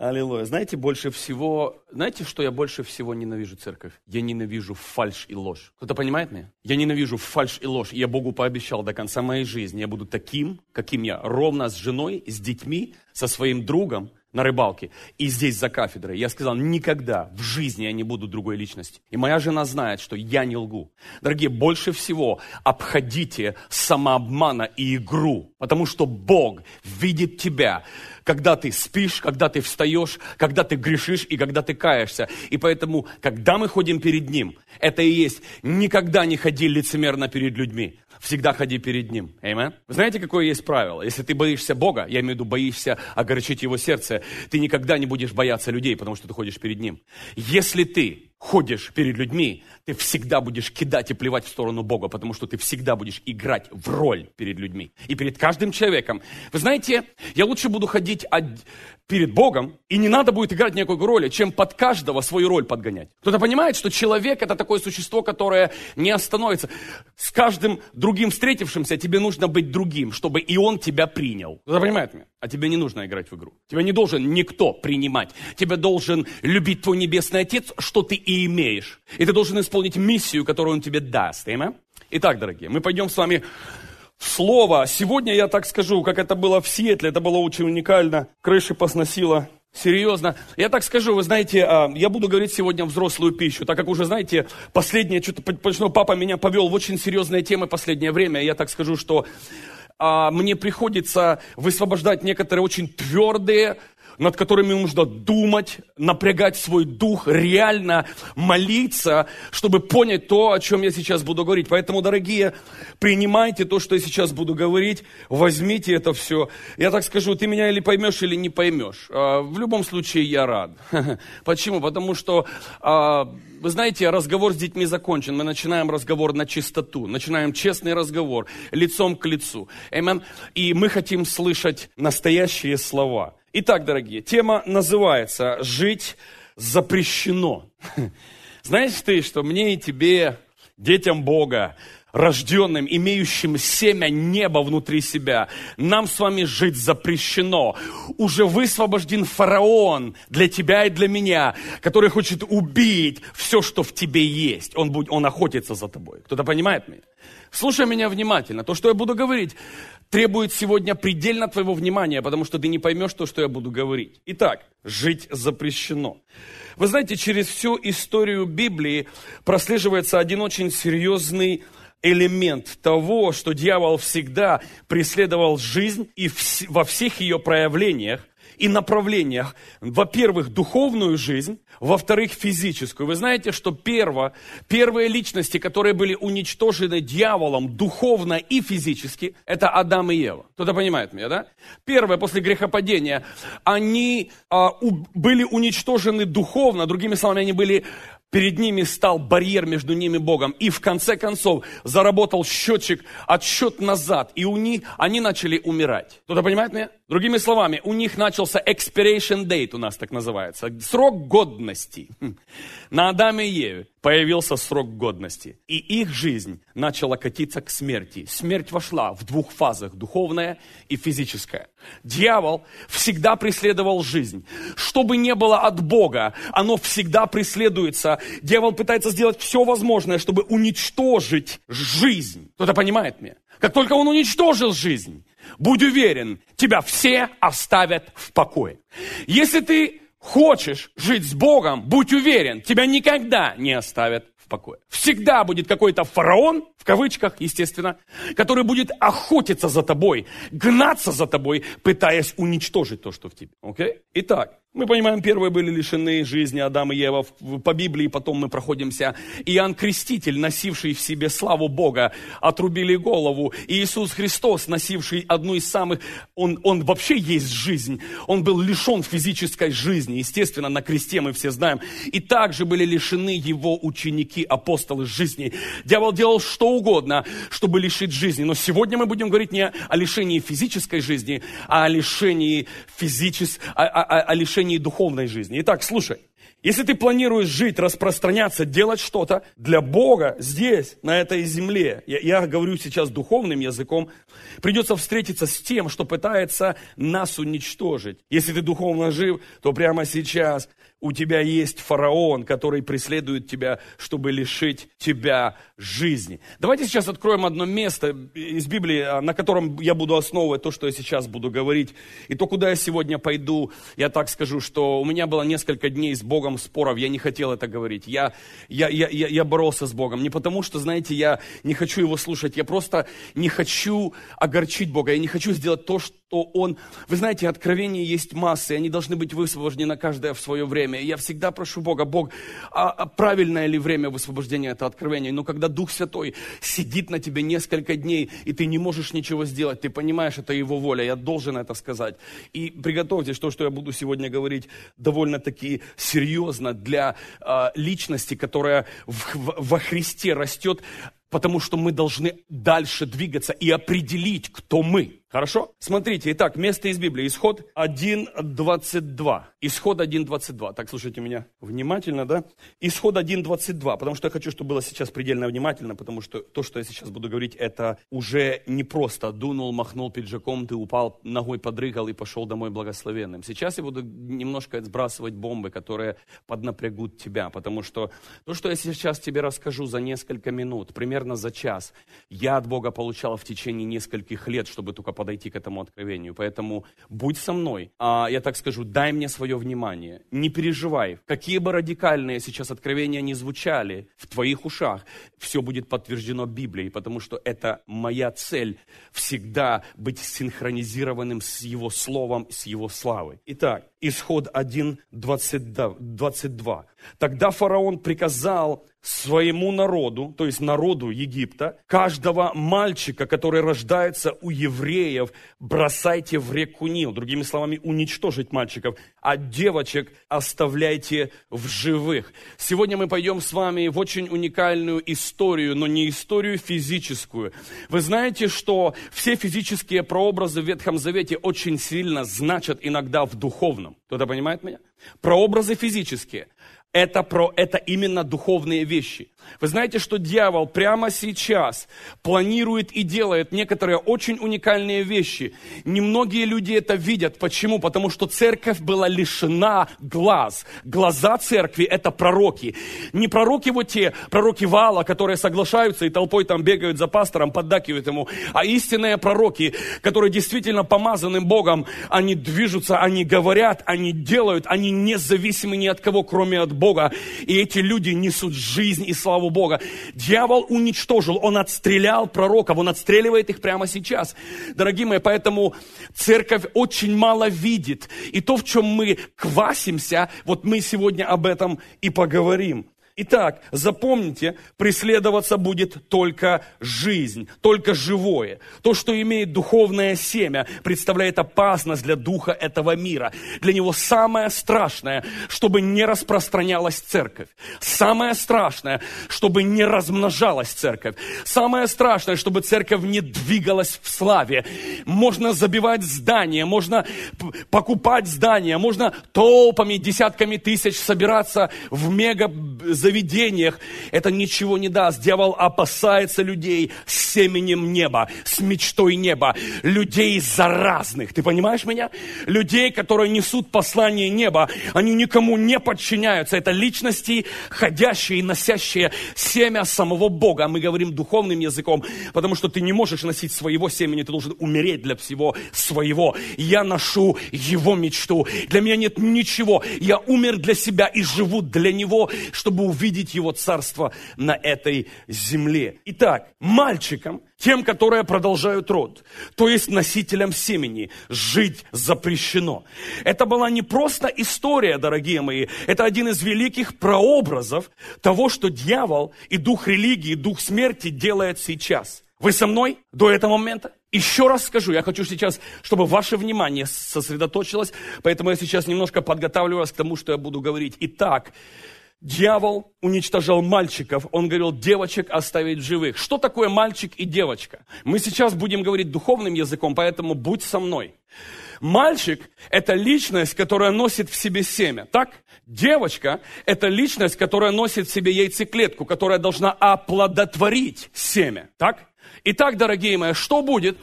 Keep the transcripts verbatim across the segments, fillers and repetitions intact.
Аллилуйя. Знаете, больше всего, знаете, что я больше всего ненавижу, церковь? Я ненавижу фальшь и ложь. Кто-то понимает меня? Я ненавижу фальшь и ложь. Я Богу пообещал до конца моей жизни. Я буду таким, каким я. Ровно с женой, с детьми, со своим другом на рыбалке и здесь за кафедрой. Я сказал, никогда в жизни я не буду другой личностью. И моя жена знает, что я не лгу. Дорогие, больше всего обходите самообмана и игру, потому что Бог видит тебя, когда ты спишь, когда ты встаешь, когда ты грешишь и когда ты каешься. И поэтому, когда мы ходим перед Ним, это и есть, никогда не ходи лицемерно перед людьми. Всегда ходи перед Ним. Amen? Вы знаете, какое есть правило? Если ты боишься Бога, я имею в виду, боишься огорчить Его сердце, ты никогда не будешь бояться людей, потому что ты ходишь перед Ним. Если ты ходишь перед людьми, ты всегда будешь кидать и плевать в сторону Бога, потому что ты всегда будешь играть в роль перед людьми. И перед каждым человеком. Вы знаете, я лучше буду ходить од... перед Богом, и не надо будет играть никакой роли, чем под каждого свою роль подгонять. Кто-то понимает, что человек это такое существо, которое не остановится. С каждым другим встретившимся тебе нужно быть другим, чтобы и он тебя принял. Кто-то понимает меня? А тебе не нужно играть в игру. Тебя не должен никто принимать. Тебя должен любить твой Небесный Отец, что ты и имеешь. И ты должен исполнить миссию, которую Он тебе даст. Amen? Итак, дорогие, мы пойдем с вами в Слово. Сегодня я так скажу, как это было в Сиэтле, это было очень уникально. Крыши посносило. Серьезно. Я так скажу, вы знаете, я буду говорить сегодня взрослую пищу, так как уже, знаете, последнее, что-то, почему папа меня повел в очень серьезные темы последнее время. Я так скажу, что а, мне приходится высвобождать некоторые очень твердые, над которыми нужно думать, напрягать свой дух, реально молиться, чтобы понять то, о чем я сейчас буду говорить. Поэтому, дорогие, принимайте то, что я сейчас буду говорить, возьмите это все. Я так скажу, ты меня или поймешь, или не поймешь. В любом случае, я рад. Почему? Потому что, вы знаете, разговор с детьми закончен. Мы начинаем разговор на чистоту, начинаем честный разговор, лицом к лицу. Amen. И мы хотим слышать настоящие слова. Итак, дорогие, тема называется «Жить запрещено». Знаешь ты, что мне и тебе, детям Бога, рожденным, имеющим семя неба внутри себя, нам с вами жить запрещено. Уже высвобожден фараон для тебя и для меня, который хочет убить все, что в тебе есть. Он, будет, он охотится за тобой. Кто-то понимает меня? Слушай меня внимательно. То, что я буду говорить, требует сегодня предельно твоего внимания, потому что ты не поймешь то, что я буду говорить. Итак, жить запрещено. Вы знаете, через всю историю Библии прослеживается один очень серьезный элемент того, что дьявол всегда преследовал жизнь и вс- во всех ее проявлениях и направлениях. Во-первых, духовную жизнь, во-вторых, физическую. Вы знаете, что перво, первые личности, которые были уничтожены дьяволом духовно и физически, это Адам и Ева. Кто-то понимает меня, да? Первое, после грехопадения, они а, у, были уничтожены духовно, другими словами, они были... Перед ними стал барьер между ними и Богом. И в конце концов заработал счетчик, отсчет назад. И у них, они начали умирать. Кто-то понимает меня? Другими словами, у них начался expiration date, у нас так называется. Срок годности. На Адаме и Еве появился срок годности. И их жизнь начала катиться к смерти. Смерть вошла в двух фазах, духовная и физическая. Дьявол всегда преследовал жизнь. Что бы ни было от Бога, оно всегда преследуется. Дьявол пытается сделать все возможное, чтобы уничтожить жизнь. Кто-то понимает меня? Как только он уничтожил жизнь, будь уверен, тебя все оставят в покое. Если ты хочешь жить с Богом, будь уверен, тебя никогда не оставят в покое. Всегда будет какой-то фараон, в кавычках, естественно, который будет охотиться за тобой, гнаться за тобой, пытаясь уничтожить то, что в тебе. Окей? Итак, мы понимаем, первые были лишены жизни Адам и Ева. По Библии потом мы проходимся. Иоанн Креститель, носивший в себе славу Бога, отрубили голову. И Иисус Христос, носивший одну из самых... Он, он вообще есть жизнь. Он был лишен физической жизни. Естественно, на кресте мы все знаем. И также были лишены его ученики, апостолы жизни. Дьявол делал что угодно, чтобы лишить жизни. Но сегодня мы будем говорить не о лишении физической жизни, а о лишении физической... О, о, о лишении духовной жизни. Итак, слушай. Если ты планируешь жить, распространяться, делать что-то для Бога здесь, на этой земле, я, я говорю сейчас духовным языком, придется встретиться с тем, что пытается нас уничтожить. Если ты духовно жив, то прямо сейчас у тебя есть фараон, который преследует тебя, чтобы лишить тебя жизни. Давайте сейчас откроем одно место из Библии, на котором я буду основывать то, что я сейчас буду говорить. И то, куда я сегодня пойду, я так скажу, что у меня было несколько дней с Богом споров, я не хотел это говорить. Я, я, я, я, я боролся с Богом. Не потому, что, знаете, я не хочу Его слушать, я просто не хочу огорчить Бога, я не хочу сделать то, что Он... Вы знаете, откровений есть массы, они должны быть высвобождены каждое в свое время. И я всегда прошу Бога, Бог, а, а правильное ли время высвобождения этого откровения? Но когда Дух Святой сидит на тебе несколько дней, и ты не можешь ничего сделать, ты понимаешь, это Его воля, я должен это сказать. И приготовьтесь, то, что я буду сегодня говорить, довольно-таки серьезно для а, личности, которая в, в, во Христе растет, потому что мы должны дальше двигаться и определить, кто мы. Хорошо? Смотрите, итак, место из Библии. Исход один двадцать два. Исход один двадцать два. Так, слушайте меня внимательно, да? Исход один двадцать два. Потому что я хочу, чтобы было сейчас предельно внимательно, потому что то, что я сейчас буду говорить, это уже не просто дунул, махнул пиджаком, ты упал, ногой подрыгал и пошел домой благословенным. Сейчас я буду немножко сбрасывать бомбы, которые поднапрягут тебя, потому что то, что я сейчас тебе расскажу за несколько минут, примерно за час, я от Бога получал в течение нескольких лет, чтобы только подойти к этому откровению. Поэтому будь со мной. А, я так скажу, дай мне свое внимание. Не переживай. Какие бы радикальные сейчас откровения ни звучали в твоих ушах, все будет подтверждено Библией, потому что это моя цель всегда быть синхронизированным с Его Словом, с Его славой. Итак, Исход один двадцать два. Тогда фараон приказал своему народу, то есть народу Египта, каждого мальчика, который рождается у евреев, бросайте в реку Нил. Другими словами, уничтожить мальчиков, а девочек оставляйте в живых. Сегодня мы пойдем с вами в очень уникальную историю, но не историю физическую. Вы знаете, что все физические прообразы в Ветхом Завете очень сильно значат иногда в духовном. Кто-то понимает меня? Прообразы физические. Это, про, это именно духовные вещи. Вы знаете, что дьявол прямо сейчас планирует и делает некоторые очень уникальные вещи. Немногие люди это видят. Почему? Потому что церковь была лишена глаз. Глаза церкви – это пророки. Не пророки вот те, пророки Ваала, которые соглашаются и толпой там бегают за пастором, поддакивают ему, а истинные пророки, которые действительно помазаны Богом, они движутся, они говорят, они делают, они независимы ни от кого, кроме от Бога. И эти люди несут жизнь и славу Бога. Дьявол уничтожил, он отстрелял пророков, он отстреливает их прямо сейчас. Дорогие мои, поэтому церковь очень мало видит. И то, в чем мы квасимся, вот мы сегодня об этом и поговорим. Итак, запомните, преследоваться будет только жизнь, только живое. То, что имеет духовное семя, представляет опасность для духа этого мира. Для него самое страшное, чтобы не распространялась церковь. Самое страшное, чтобы не размножалась церковь. Самое страшное, чтобы церковь не двигалась в славе. Можно забивать здания, можно покупать здания, можно толпами, десятками тысяч собираться в мега заведениях, это ничего не даст. Дьявол опасается людей с семенем неба, с мечтой неба, людей заразных. Ты понимаешь меня? Людей, которые несут послание неба, они никому не подчиняются. Это личности, ходящие и носящие семя самого Бога. Мы говорим духовным языком, потому что ты не можешь носить своего семени, ты должен умереть для всего своего. Я ношу Его мечту. Для меня нет ничего. Я умер для себя и живу для Него, чтобы увидеть Его царство на этой земле. Итак, мальчикам, тем, которые продолжают род, то есть носителям семени, жить запрещено. Это была не просто история, дорогие мои, это один из великих прообразов того, что дьявол и дух религии, дух смерти делает сейчас. Вы со мной до этого момента? Еще раз скажу, я хочу сейчас, чтобы ваше внимание сосредоточилось, поэтому я сейчас немножко подготавливаю вас к тому, что я буду говорить. Итак, дьявол уничтожал мальчиков, он говорил, девочек оставить в живых. Что такое мальчик и девочка? Мы сейчас будем говорить духовным языком, поэтому будь со мной. Мальчик – это личность, которая носит в себе семя, так? Девочка – это личность, которая носит в себе яйцеклетку, которая должна оплодотворить семя, так? Итак, дорогие мои, что будет,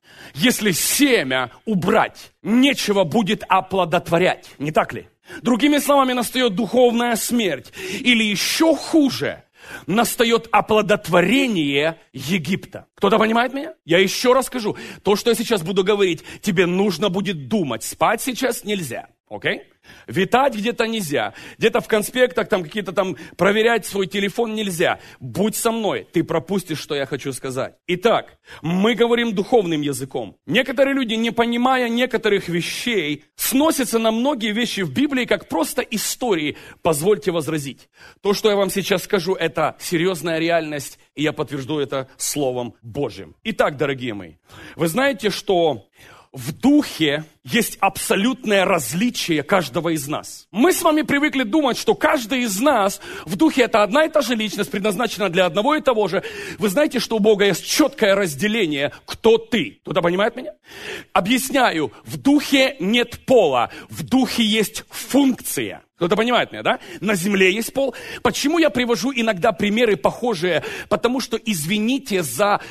если семя убрать? Нечего будет оплодотворять, не так ли? Другими словами, настает духовная смерть. Или еще хуже, настает оплодотворение Египта. Кто-то понимает меня? Я еще раз скажу. То, что я сейчас буду говорить, тебе нужно будет думать. Спать сейчас нельзя. Окей? Витать где-то нельзя. Где-то в конспектах там какие-то там проверять свой телефон нельзя. Будь со мной, ты пропустишь, что я хочу сказать. Итак, мы говорим духовным языком. Некоторые люди, не понимая некоторых вещей, сносятся на многие вещи в Библии, как просто истории. Позвольте возразить. То, что я вам сейчас скажу, это серьезная реальность, и я подтвержду это Словом Божьим. Итак, дорогие мои, вы знаете, что в духе есть абсолютное различие каждого из нас. Мы с вами привыкли думать, что каждый из нас в духе это одна и та же личность, предназначена для одного и того же. Вы знаете, что у Бога есть четкое разделение, кто ты. Кто-то понимает меня? Объясняю, в духе нет пола, в духе есть функция. Кто-то понимает меня, да? На земле есть пол. Почему я привожу иногда примеры похожие? Потому что, извините за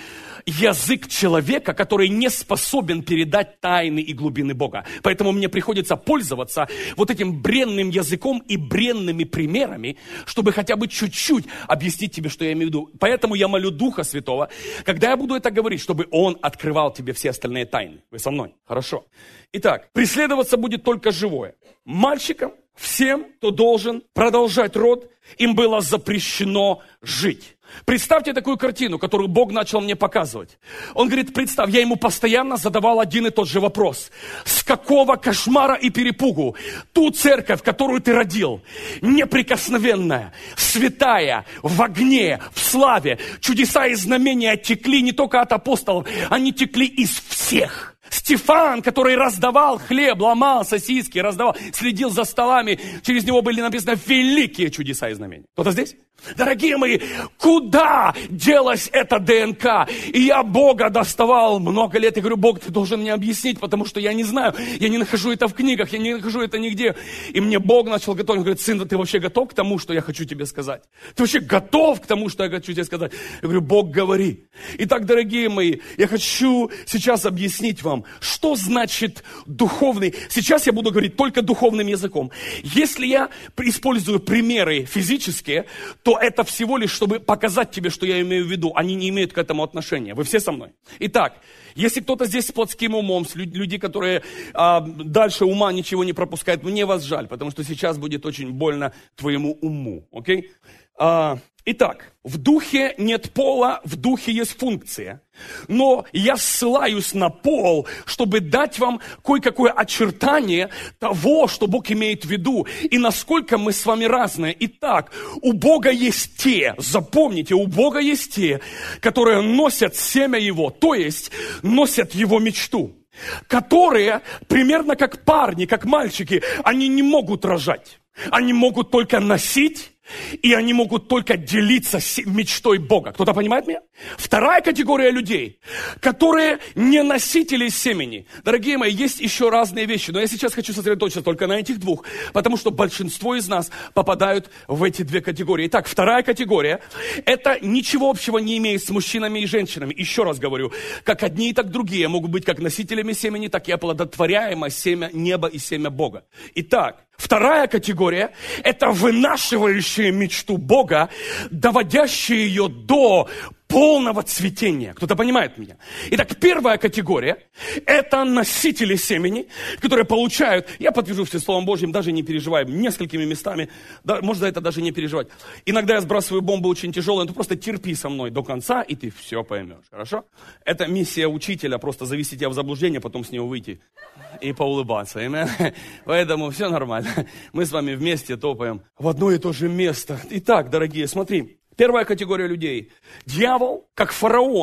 язык человека, который не способен передать тайны и глубины Бога. Поэтому мне приходится пользоваться вот этим бренным языком и бренными примерами, чтобы хотя бы чуть-чуть объяснить тебе, что я имею в виду. Поэтому я молю Духа Святого, когда я буду это говорить, чтобы Он открывал тебе все остальные тайны. Вы со мной? Хорошо. Итак, преследоваться будет только живое. Мальчикам, всем, кто должен продолжать род, им было запрещено жить. Представьте такую картину, которую Бог начал мне показывать. Он говорит, представь, я ему постоянно задавал один и тот же вопрос. С какого кошмара и перепугу ту церковь, которую ты родил, неприкосновенная, святая, в огне, в славе, чудеса и знамения текли не только от апостолов, они текли из всех. Стефан, который раздавал хлеб, ломал сосиски, раздавал, следил за столами, через него были написаны великие чудеса и знамения. Кто-то здесь? Дорогие мои, куда делась эта ДНК? И я Бога доставал много лет и говорю, Бог, ты должен мне объяснить, потому что я не знаю, я не нахожу это в книгах, я не нахожу это нигде. И мне Бог начал готовить, он говорит, сын, ты вообще готов к тому, что я хочу тебе сказать? Ты вообще готов к тому, что я хочу тебе сказать? Я говорю, Бог, говори. Итак, дорогие мои, я хочу сейчас объяснить вам, что значит духовный. Сейчас я буду говорить только духовным языком. Если я использую примеры физические, то это всего лишь, чтобы показать тебе, что я имею в виду. Они не имеют к этому отношения. Вы все со мной? Итак, если кто-то здесь с плотским умом, с люд- люди, которые а, дальше ума ничего не пропускают, мне вас жаль, потому что сейчас будет очень больно твоему уму. Окей? А, итак, в духе нет пола, в духе есть функция. Но я ссылаюсь на пол, чтобы дать вам кое-какое очертание того, что Бог имеет в виду, и насколько мы с вами разные. Итак, у Бога есть те, запомните, у Бога есть те, которые носят семя Его, то есть носят Его мечту, которые примерно как парни, как мальчики, они не могут рожать, они могут только носить, и они могут только делиться мечтой Бога. Кто-то понимает меня? Вторая категория людей, которые не носители семени. Дорогие мои, есть еще разные вещи, но я сейчас хочу сосредоточиться только на этих двух, потому что большинство из нас попадают в эти две категории. Итак, вторая категория, это ничего общего не имеет с мужчинами и женщинами. Еще раз говорю, как одни, так другие могут быть как носителями семени, так и оплодотворяемое семя неба и семя Бога. Итак, вторая категория – это вынашивающие мечту Бога, доводящие ее до полного цветения. Кто-то понимает меня? Итак, первая категория – это носители семени, которые получают, я подтвержу все Словом Божьим, даже не переживая, несколькими местами, да, можно за это даже не переживать. Иногда я сбрасываю бомбы очень тяжелые, но ты просто терпи со мной до конца, и ты все поймешь, хорошо? Это миссия учителя, просто завести тебя в заблуждение, потом с него выйти и поулыбаться. Amen? Поэтому все нормально. Мы с вами вместе топаем в одно и то же место. Итак, дорогие, смотри. Первая категория людей. Дьявол, как фараон,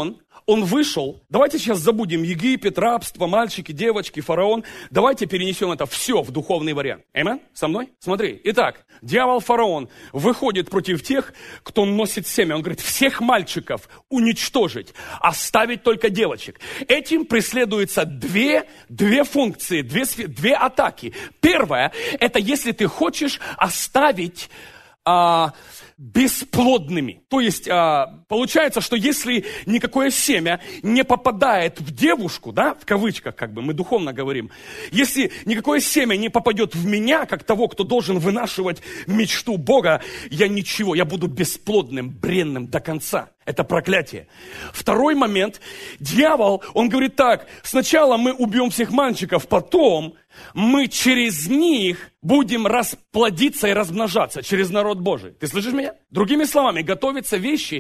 он вышел, давайте сейчас забудем Египет, рабство, мальчики, девочки, фараон. Давайте перенесем это все в духовный вариант. Аминь? Со мной? Смотри. Итак, дьявол фараон выходит против тех, кто носит семя. Он говорит, всех мальчиков уничтожить, оставить только девочек. Этим преследуются две, две функции, две, две атаки. Первое, это если ты хочешь оставить а, бесплодными. То есть, а, получается, что если никакое семя не попадает в девушку, да, в кавычках, как бы, мы духовно говорим, если никакое семя не попадет в меня, как того, кто должен вынашивать мечту Бога, я ничего, я буду бесплодным, бренным до конца. Это проклятие. Второй момент. Дьявол, он говорит так, сначала мы убьем всех мальчиков, потом мы через них будем расплодиться и размножаться, через народ Божий. Ты слышишь меня? Другими словами, готовятся вещи.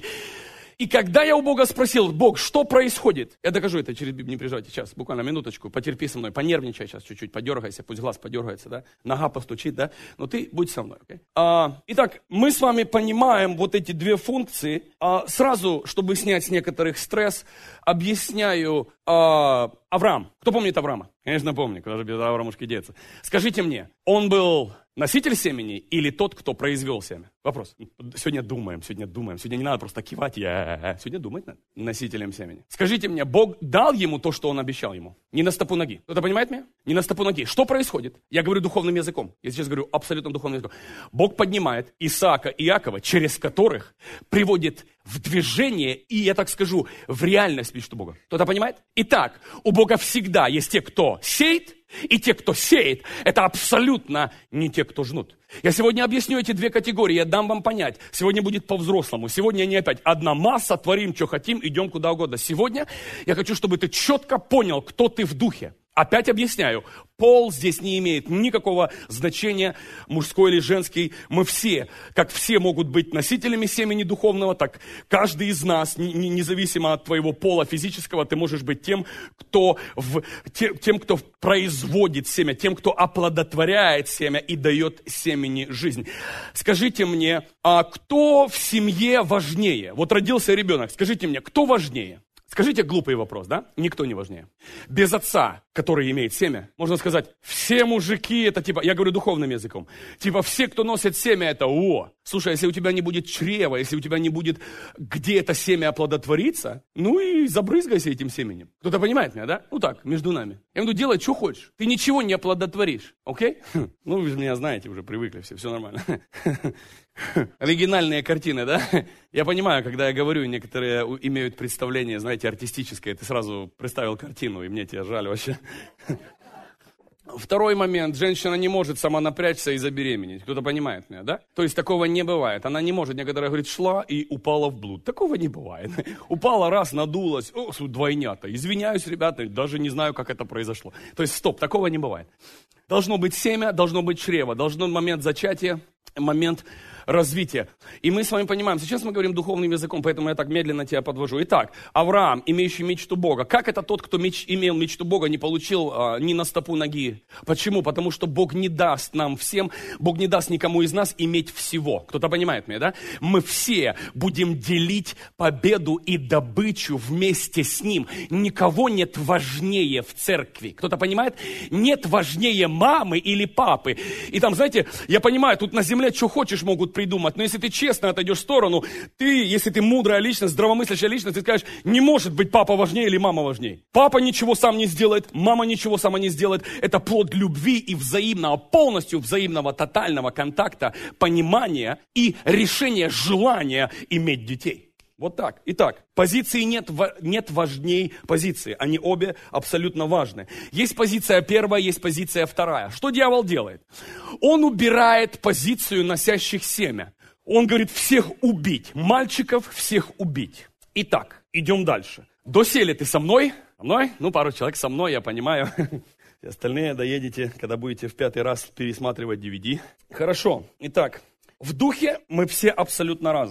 И когда я у Бога спросил, Бог, что происходит? Я докажу это через Библию, не переживайте, сейчас, буквально минуточку, потерпи со мной, понервничай сейчас чуть-чуть, подергайся, пусть глаз подергается, да, нога постучит, да, но ты будь со мной, окей? А, итак, мы с вами понимаем вот эти две функции. А, сразу, чтобы снять с некоторых стресс, объясняю а, Авраам. Кто помнит Авраама? Конечно, помню, куда же без Авраамушки деться. Скажите мне, он был носитель семени или тот, кто произвел семя? Вопрос. Сегодня думаем, сегодня думаем. Сегодня не надо просто кивать. Я... Сегодня думать надо. Носителем семени. Скажите мне, Бог дал ему то, что он обещал ему? Не на стопу ноги. Кто-то понимает меня? Не на стопу ноги. Что происходит? Я говорю духовным языком. Я сейчас говорю абсолютно духовным языком. Бог поднимает Исаака и Иакова, через которых приводит в движение и, я так скажу, в реальность мечту Бога. Кто-то понимает? Итак, у Бога всегда есть те, кто сеет, и те, кто сеет, это абсолютно не те, кто жнут. Я сегодня объясню эти две категории, я дам вам понять. Сегодня будет по-взрослому. Сегодня не опять одна масса, творим, что хотим, идем куда угодно. Сегодня я хочу, чтобы ты четко понял, кто ты в духе. Опять объясняю, пол здесь не имеет никакого значения, мужской или женский. Мы все, как все могут быть носителями семени духовного, так каждый из нас, независимо от твоего пола физического, ты можешь быть тем, кто, в, тем, кто производит семя, тем, кто оплодотворяет семя и дает семени жизнь. Скажите мне, а кто в семье важнее? Вот родился ребенок, скажите мне, кто важнее? Скажите глупый вопрос, да? Никто не важнее. Без отца, который имеет семя, можно сказать, все мужики, это типа, я говорю духовным языком, типа все, кто носит семя, это о. Слушай, если у тебя не будет чрева, если у тебя не будет, где это семя оплодотворится, ну и забрызгайся этим семенем. Кто-то понимает меня, да? Ну так, между нами. Я буду делать, что хочешь. Ты ничего не оплодотворишь, окей? Ну, вы же меня знаете, уже привыкли, все, все нормально. Оригинальные картины, да? Я понимаю, когда я говорю, некоторые имеют представление, знаете, артистическое. Ты сразу представил картину, и мне тебя жаль вообще. Второй момент. Женщина не может сама напрячься и забеременеть. Кто-то понимает меня, да? То есть такого не бывает. Она не может. Некоторая говорит, шла и упала в блуд. Такого не бывает. Упала раз, надулась. О, двойнята. Извиняюсь, ребята, даже не знаю, как это произошло. То есть стоп, такого не бывает. Должно быть семя, должно быть чрево. Должен момент зачатия, момент развития. И мы с вами понимаем, сейчас мы говорим духовным языком, поэтому я так медленно тебя подвожу. Итак, Авраам, имеющий мечту Бога. Как это тот, кто меч, имел мечту Бога, не получил а, ни на стопу ноги? Почему? Потому что Бог не даст нам всем, Бог не даст никому из нас иметь всего. Кто-то понимает меня, да? Мы все будем делить победу и добычу вместе с Ним. Никого нет важнее в церкви. Кто-то понимает? Нет важнее мамы или папы. И там, знаете, я понимаю, тут на земле что хочешь могут придумать. Но если ты честно отойдешь в сторону, ты, если ты мудрая личность, здравомыслящая личность, ты скажешь, не может быть папа важнее или мама важнее. Папа ничего сам не сделает, мама ничего сама не сделает. Это плод любви и взаимного, полностью взаимного, тотального контакта, понимания и решения, желания иметь детей. Вот так. Итак, позиции нет, нет важней позиции. Они обе абсолютно важны. Есть позиция первая, есть позиция вторая. Что дьявол делает? Он убирает позицию носящих семя. Он говорит, всех убить. Мальчиков всех убить. Итак, идем дальше. Доселе ты со мной? Со мной? Ну, пару человек со мной, я понимаю. Остальные доедете, когда будете в пятый раз пересматривать ди ви ди. Хорошо. Итак, в духе мы все абсолютно разные.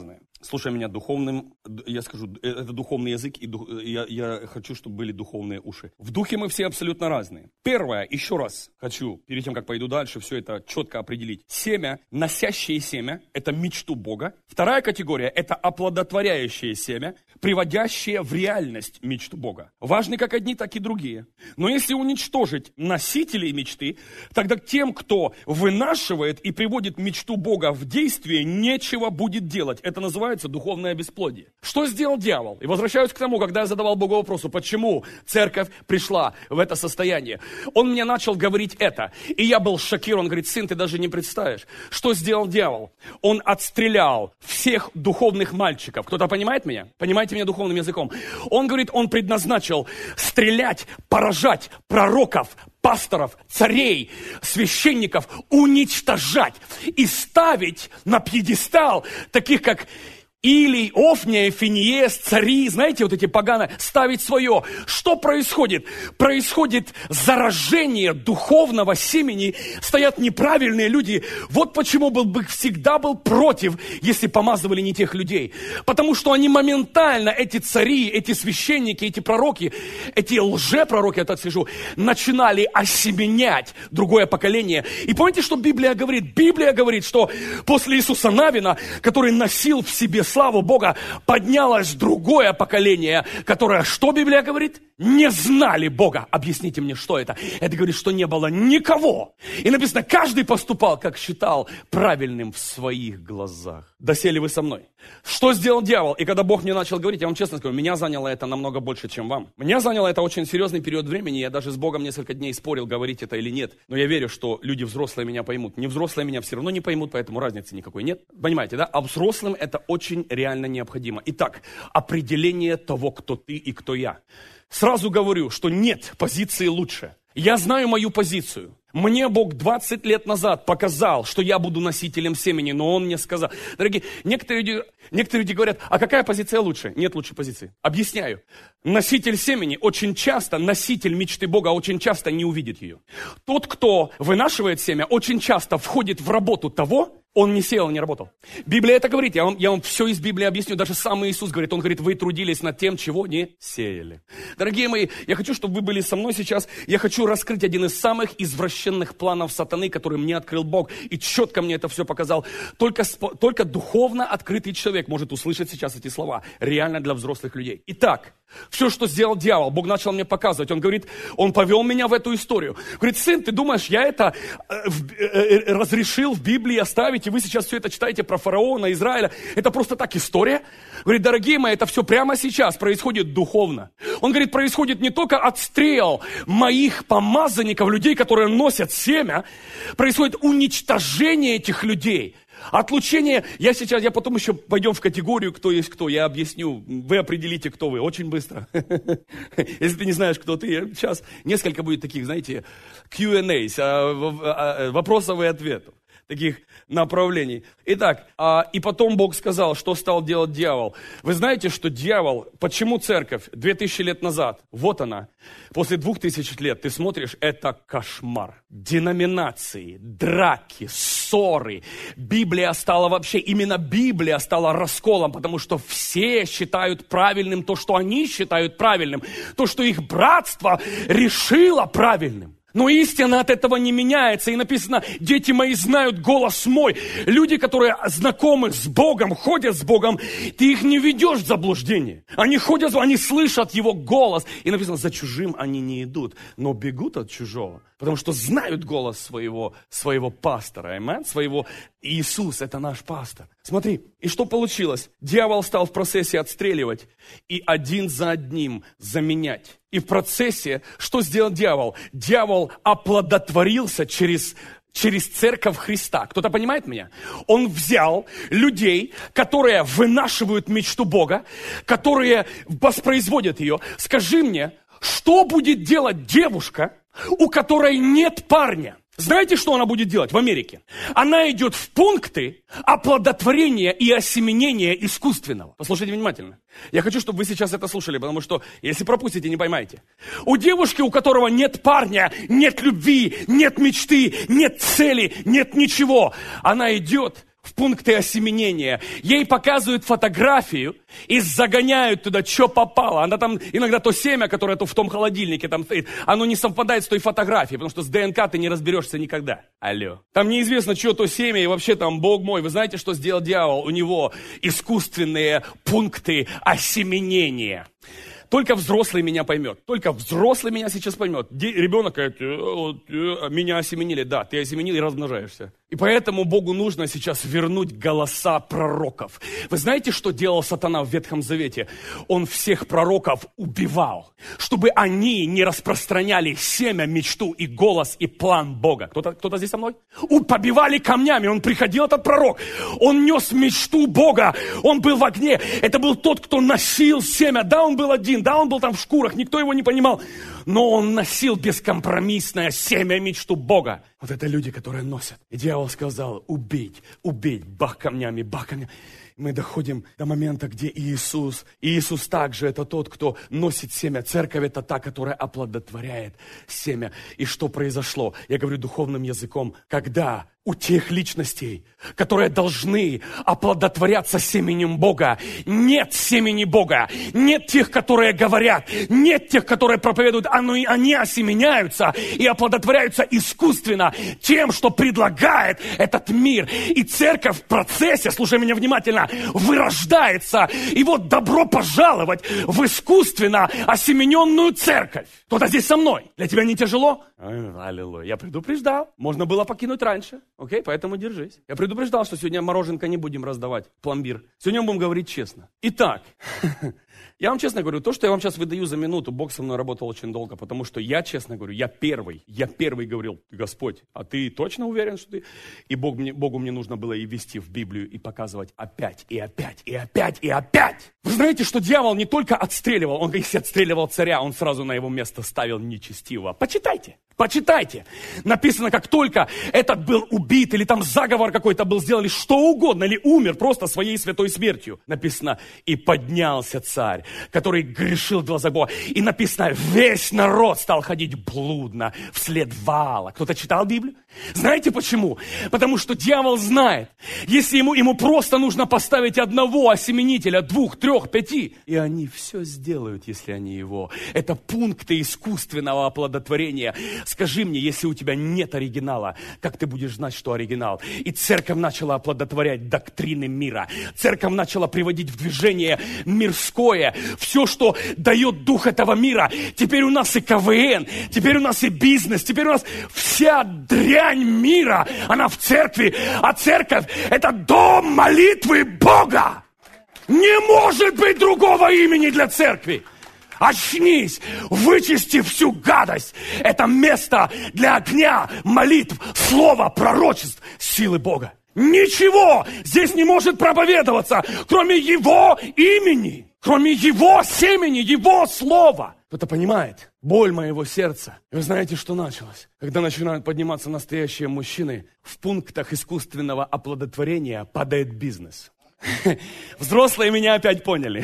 слушай меня духовным, я скажу, это духовный язык, и дух, я, я хочу, чтобы были духовные уши. В духе мы все абсолютно разные. Первое, еще раз хочу, перед тем, как пойду дальше, все это четко определить. Семя, носящее семя, это мечту Бога. Вторая категория, это оплодотворяющее семя, приводящее в реальность мечту Бога. Важны как одни, так и другие. Но если уничтожить носителей мечты, тогда тем, кто вынашивает и приводит мечту Бога в действие, нечего будет делать. Это называется духовное бесплодие. Что сделал дьявол? И возвращаюсь к тому, когда я задавал Богу вопросу, почему церковь пришла в это состояние. Он мне начал говорить это. И я был шокирован. Он говорит, сын, ты даже не представишь, что сделал дьявол. Он отстрелял всех духовных мальчиков. Кто-то понимает меня? Понимаете меня духовным языком? Он говорит, он предназначил стрелять, поражать пророков, пасторов, царей, священников, уничтожать и ставить на пьедестал таких, как Илий, Офния, Финиес, цари, знаете, вот эти поганые, ставить свое. Что происходит? Происходит заражение духовного семени, стоят неправильные люди. Вот почему был бы всегда был против, если помазывали не тех людей. Потому что они моментально, эти цари, эти священники, эти пророки, эти лжепророки, я так скажу, начинали осеменять другое поколение. И помните, что Библия говорит? Библия говорит, что после Иисуса Навина, который носил в себе славу Бога, поднялось другое поколение, которое, что Библия говорит? Не знали Бога. Объясните мне, что это? Это говорит, что не было никого. И написано, каждый поступал, как считал правильным в своих глазах. Досели вы со мной? Что сделал дьявол? И когда Бог мне начал говорить, я вам честно скажу, меня заняло это намного больше, чем вам. Меня заняло это очень серьезный период времени. Я даже с Богом несколько дней спорил, говорить это или нет. Но я верю, что люди взрослые меня поймут. Не взрослые меня все равно не поймут, поэтому разницы никакой нет. Понимаете, да? А взрослым это очень реально необходимо. Итак, определение того, кто ты и кто я. Сразу говорю, что нет позиции лучше. Я знаю мою позицию. Мне Бог двадцать лет назад показал, что я буду носителем семени, но Он мне сказал. Дорогие, некоторые люди, некоторые люди говорят, а какая позиция лучше? Нет лучшей позиции. Объясняю. Носитель семени очень часто, носитель мечты Бога очень часто не увидит ее. Тот, кто вынашивает семя, очень часто входит в работу того, он не сеял, не работал. Библия это говорит, я вам, я вам все из Библии объясню. Даже сам Иисус говорит, Он говорит, вы трудились над тем, чего не сеяли. Дорогие мои, я хочу, чтобы вы были со мной сейчас. Я хочу раскрыть один из самых извращенных планов сатаны, который мне открыл Бог. И четко мне это все показал. Только, только духовно открытый человек может услышать сейчас эти слова. Реально для взрослых людей. Итак, все, что сделал дьявол, Бог начал мне показывать. Он говорит, Он повел меня в эту историю. Говорит, сын, ты думаешь, я это э, э, разрешил в Библии оставить? И вы сейчас все это читаете про фараона, Израиля. Это просто так история. Говорит, дорогие мои, это все прямо сейчас происходит духовно. Он говорит, происходит не только отстрел моих помазанников, людей, которые носят семя. Происходит уничтожение этих людей. Отлучение, я сейчас, я потом еще пойдем в категорию, кто есть кто, я объясню, вы определите, кто вы, очень быстро. Если ты не знаешь, кто ты, сейчас несколько будет таких, знаете, кью энд эй, вопросов и ответов. Таких направлений. Итак, а, и потом Бог сказал, что стал делать дьявол. Вы знаете, что дьявол, почему церковь две тысячи лет назад, вот она, после двух тысяч лет, ты смотришь, это кошмар. Деноминации, драки, ссоры. Библия стала вообще, именно Библия стала расколом, потому что все считают правильным то, что они считают правильным, то, что их братство решило правильным. Но истина от этого не меняется. И написано, дети мои знают голос мой. Люди, которые знакомы с Богом, ходят с Богом, ты их не ведешь в заблуждение. Они ходят, они слышат Его голос. И написано, за чужим они не идут, но бегут от чужого. Потому что знают голос своего, своего пастора. Аминь? Своего Иисус, это наш пастор. Смотри, и что получилось? Дьявол стал в процессе отстреливать и один за одним заменять. И в процессе, что сделал дьявол? Дьявол оплодотворился через, через церковь Христа. Кто-то понимает меня? Он взял людей, которые вынашивают мечту Бога, которые воспроизводят ее. Скажи мне, что будет делать девушка, у которой нет парня? Знаете, что она будет делать в Америке? Она идет в пункты оплодотворения и осеменения искусственного. Послушайте внимательно. Я хочу, чтобы вы сейчас это слушали, потому что, если пропустите, не поймаете. У девушки, у которого нет парня, нет любви, нет мечты, нет цели, нет ничего. Она идет в пункты осеменения. Ей показывают фотографию и загоняют туда, что попало. Она там иногда то семя, которое то в том холодильнике там стоит, оно не совпадает с той фотографией, потому что с ДНК ты не разберешься никогда. Алло. Там неизвестно, что то семя, и вообще там, Бог мой, вы знаете, что сделал дьявол? У него искусственные пункты осеменения. Только взрослый меня поймет. Только взрослый меня сейчас поймет. Де- ребенок говорит, э, вот, э, меня осеменили. Да, ты осеменил и размножаешься. И поэтому Богу нужно сейчас вернуть голоса пророков. Вы знаете, что делал сатана в Ветхом Завете? Он всех пророков убивал, чтобы они не распространяли семя, мечту и голос и план Бога. Кто-то, кто-то здесь со мной? У, побивали камнями. Он приходил, этот пророк. Он нес мечту Бога. Он был в огне. Это был тот, кто носил семя. Да, он был один. Да, он был там в шкурах. Никто его не понимал. Но он носил бескомпромиссное семя, мечту Бога. Вот это люди, которые носят. И дьявол сказал, убить, убить, бах камнями, бах камнями. Мы доходим до момента, где Иисус, Иисус также это тот, кто носит семя. Церковь это та, которая оплодотворяет семя. И что произошло? Я говорю духовным языком, когда у тех личностей, которые должны оплодотворяться семенем Бога, нет семени Бога, нет тех, которые говорят, нет тех, которые проповедуют, они, они осеменяются и оплодотворяются искусственно тем, что предлагает этот мир. И церковь в процессе, слушай меня внимательно, вырождается. И вот добро пожаловать в искусственно осемененную церковь. Кто-то здесь со мной. Для тебя не тяжело? Аллилуйя. Я предупреждал. Можно было покинуть раньше. Окей, поэтому держись. Я предупреждал, что сегодня мороженка не будем раздавать, пломбир. Сегодня будем говорить честно. Итак, я вам честно говорю, то, что я вам сейчас выдаю за минуту, Бог со мной работал очень долго, потому что я, честно говорю, я первый, я первый говорил, Господь, а ты точно уверен, что ты... И Бог мне, Богу мне нужно было и вести в Библию, и показывать опять, и опять, и опять, и опять. Вы знаете, что дьявол не только отстреливал, он, если отстреливал царя, он сразу на его место ставил нечестивого. Почитайте. Почитайте. Написано, как только этот был убит, или там заговор какой-то был сделан, или что угодно, или умер просто своей святой смертью. Написано, и поднялся царь, который грешил в глаза Бога. И написано, весь народ стал ходить блудно вслед Ваала. Кто-то читал Библию? Знаете почему? Потому что дьявол знает, если ему, ему просто нужно поставить одного осеменителя, двух, трех, пяти, и они все сделают, если они его. Это пункты искусственного оплодотворения. Скажи мне, если у тебя нет оригинала, как ты будешь знать, что оригинал? И церковь начала оплодотворять доктрины мира. Церковь начала приводить в движение мирское. Все, что дает дух этого мира. Теперь у нас и ка вэ эн, теперь у нас и бизнес, теперь у нас вся дрянь мира, она в церкви. А церковь – это дом молитвы Бога. Не может быть другого имени для церкви. Очнись, вычисти всю гадость. Это место для огня, молитв, слова, пророчеств, силы Бога. Ничего здесь не может проповедоваться, кроме Его имени, кроме Его семени, Его слова. Кто-то понимает боль моего сердца. И вы знаете, что началось? Когда начинают подниматься настоящие мужчины, в пунктах искусственного оплодотворения падает бизнес. Взрослые меня опять поняли.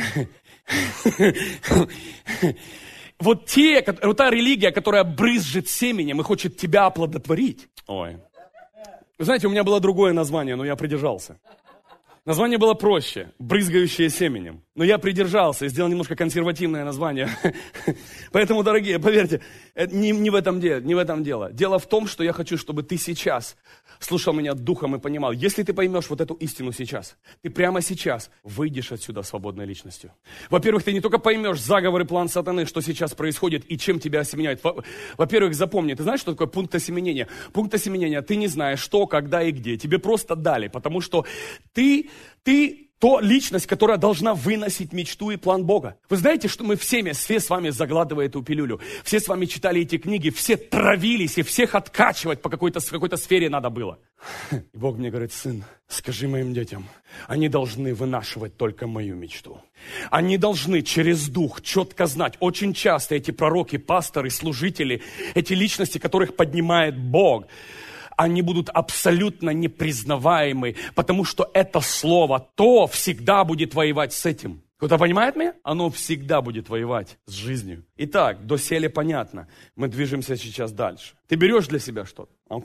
Вот те, вот та религия, которая брызжет семенем и хочет тебя оплодотворить. Ой. Вы знаете, у меня было другое название, но я придержался. Название было проще, брызгающее семенем. Но я придержался и сделал немножко консервативное название. Поэтому, дорогие, поверьте, не, не в этом дело, не в этом дело. Дело в том, что я хочу, чтобы ты сейчас слушал меня духом и понимал. Если ты поймешь вот эту истину сейчас, ты прямо сейчас выйдешь отсюда свободной личностью. Во-первых, ты не только поймешь заговор и план сатаны, что сейчас происходит и чем тебя осеменяют. Во-первых, запомни, ты знаешь, что такое пункт осеменения? Пункт осеменения, ты не знаешь, что, когда и где. Тебе просто дали, потому что ты, ты... то личность, которая должна выносить мечту и план Бога. Вы знаете, что мы всеми, все с вами заглатывая эту пилюлю, все с вами читали эти книги, все травились, и всех откачивать по какой-то, в какой-то сфере надо было. И Бог мне говорит, сын, скажи моим детям, они должны вынашивать только мою мечту. Они должны через дух четко знать. Очень часто эти пророки, пасторы, служители, эти личности, которых поднимает Бог, они будут абсолютно непризнаваемы, потому что это слово, то всегда будет воевать с этим. Кто-то понимает меня? Оно всегда будет воевать с жизнью. Итак, доселе понятно. Мы движемся сейчас дальше. Ты берешь для себя что-то? Окей.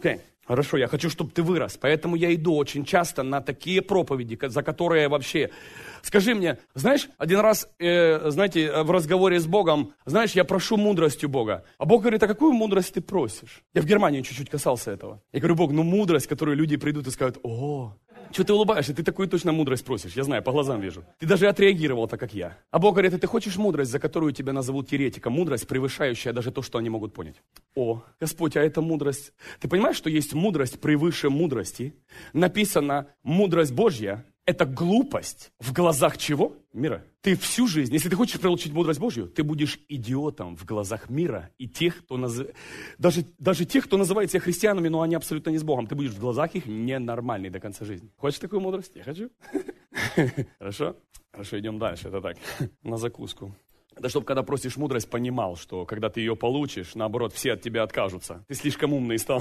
Хорошо, я хочу, чтобы ты вырос. Поэтому я иду очень часто на такие проповеди, за которые вообще... Скажи мне, знаешь, один раз, э, знаете, в разговоре с Богом, знаешь, я прошу мудрости у Бога. А Бог говорит, а какую мудрость ты просишь? Я в Германии чуть-чуть касался этого. Я говорю, Бог, ну мудрость, которую люди придут и скажут, о, что ты улыбаешься, ты такую точно мудрость просишь. Я знаю, по глазам вижу. Ты даже отреагировал так, как я. А Бог говорит, а ты хочешь мудрость, за которую тебя назовут еретиком? Мудрость, превышающая даже то, что они могут понять. О, Господь, а это мудрость. Ты понимаешь, что есть мудрость превыше мудрости? Написано, мудрость Божья. Это глупость в глазах чего? Мира. Ты всю жизнь, если ты хочешь получить мудрость Божью, ты будешь идиотом в глазах мира и тех, кто наз... даже, даже тех, кто называет себя христианами, но они абсолютно не с Богом. Ты будешь в глазах их ненормальный до конца жизни. Хочешь такую мудрость? Я хочу. Хорошо? Хорошо, идем дальше. Это так, на закуску. Да чтобы, когда просишь мудрость, понимал, что когда ты ее получишь, наоборот, все от тебя откажутся. Ты слишком умный стал.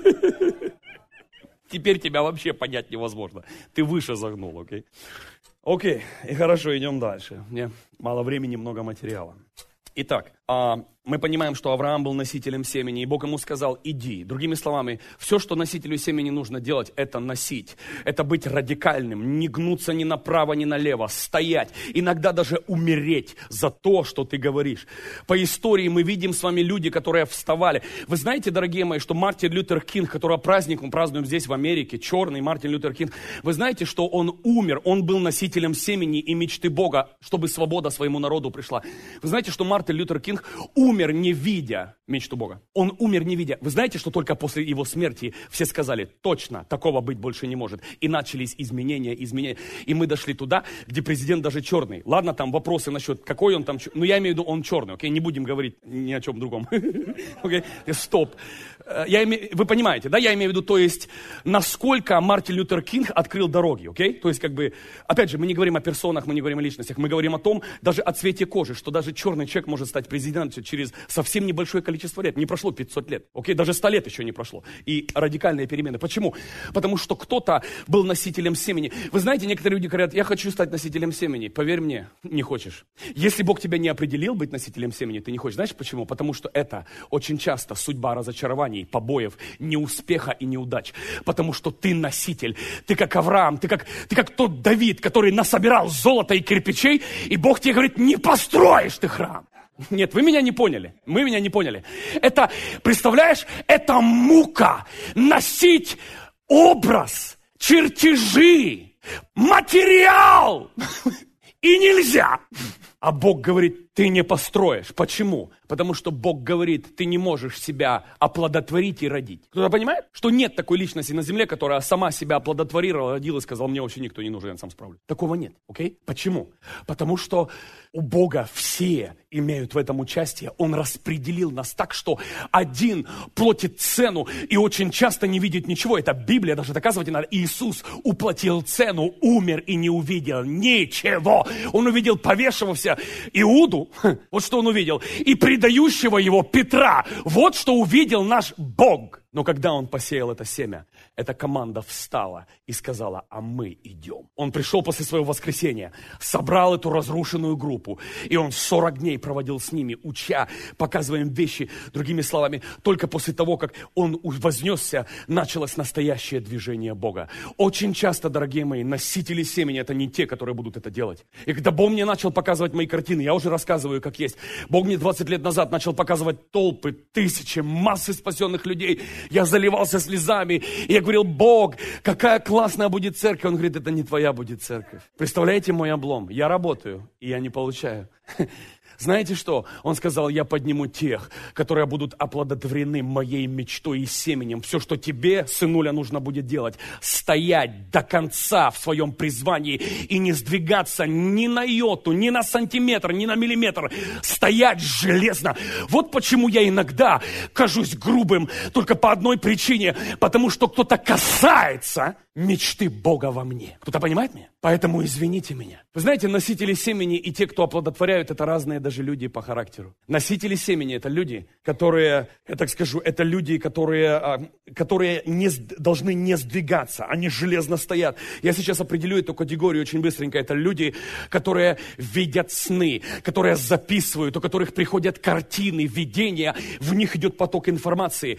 Теперь тебя вообще понять невозможно. Ты выше загнул, окей? Окей, и хорошо, идем дальше. Мне мало времени, много материала. Итак, мы понимаем, что Авраам был носителем семени, и Бог ему сказал, иди. Другими словами, все, что носителю семени нужно делать, это носить. Это быть радикальным, не гнуться ни направо, ни налево, стоять. Иногда даже умереть за то, что ты говоришь. По истории мы видим с вами люди, которые вставали. Вы знаете, дорогие мои, что Мартин Лютер Кинг, которого праздник мы празднуем здесь в Америке, черный Мартин Лютер Кинг, вы знаете, что он умер, он был носителем семени и мечты Бога, чтобы свобода своему народу пришла. Вы знаете, что Мартин Лютер Кинг умер, не видя мечту Бога. Он умер, не видя. Вы знаете, что только после его смерти все сказали, точно, такого быть больше не может. И начались изменения, изменения. И мы дошли туда, где президент даже черный. Ладно, там вопросы насчет, какой он там, ну я имею в виду, он черный, окей, не будем говорить ни о чем другом. Окей, стоп. Я име... Вы понимаете, да, я имею в виду, то есть, насколько Мартин Лютер Кинг открыл дороги, окей? То есть, как бы, опять же, мы не говорим о персонах, мы не говорим о личностях, мы говорим о том, даже о цвете кожи, что даже черный человек может стать президентом через совсем небольшое количество лет. Не прошло пятьсот лет, окей? Даже сто лет еще не прошло. И радикальные перемены. Почему? Потому что кто-то был носителем семени. Вы знаете, некоторые люди говорят, я хочу стать носителем семени. Поверь мне, не хочешь. Если Бог тебя не определил быть носителем семени, ты не хочешь. Знаешь почему? Потому что это очень часто судьба разочарований, побоев, неуспеха и неудач. Потому что ты носитель. Ты как Авраам, ты как, ты как тот Давид, который насобирал золото и кирпичей, и Бог тебе говорит, не построишь ты храм. Нет, вы меня не поняли. Мы меня не поняли. Это, представляешь, это мука. Носить образ, чертежи, материал. И нельзя. А Бог говорит, ты не построишь. Почему? Потому что Бог говорит, ты не можешь себя оплодотворить и родить. Кто-то понимает, что нет такой личности на земле, которая сама себя оплодотворила, родила и сказала, мне вообще никто не нужен, я сам справлюсь. Такого нет, окей? Почему? Потому что у Бога все имеют в этом участие. Он распределил нас так, что один платит цену и очень часто не видит ничего. Это Библия даже доказывать не надо. Иисус уплатил цену, умер и не увидел ничего. Он увидел повешившегося Иуду, вот что он увидел, и предающего его Петра. Вот что увидел наш Бог. Но когда он посеял это семя, эта команда встала и сказала, а мы идем. Он пришел после своего воскресения, собрал эту разрушенную группу, и он сорок дней проводил с ними, уча, показывая им вещи. Другими словами, только после того, как он вознесся, началось настоящее движение Бога. Очень часто, дорогие мои, носители семени, это не те, которые будут это делать. И когда Бог мне начал показывать мои картины, я уже рассказываю, как есть. Бог мне двадцать лет назад начал показывать толпы, тысячи, массы спасенных людей. Я заливался слезами, и я говорил, Бог, какая классная будет церковь. Он говорит, это не твоя будет церковь. Представляете мой облом? Я работаю, и я не получаю. Знаете что? Он сказал, я подниму тех, которые будут оплодотворены моей мечтой и семенем. Все, что тебе, сынуля, нужно будет делать, стоять до конца в своем призвании и не сдвигаться ни на йоту, ни на сантиметр, ни на миллиметр. Стоять железно. Вот почему я иногда кажусь грубым только по одной причине, потому что кто-то касается мечты Бога во мне. Кто-то понимает меня? Поэтому извините меня. Вы знаете, носители семени и те, кто оплодотворяют, это разные даже люди по характеру. Носители семени – это люди, которые, я так скажу, это люди, которые, которые не, должны не сдвигаться, они железно стоят. Я сейчас определю эту категорию очень быстренько. Это люди, которые видят сны, которые записывают, у которых приходят картины, видения, в них идет поток информации.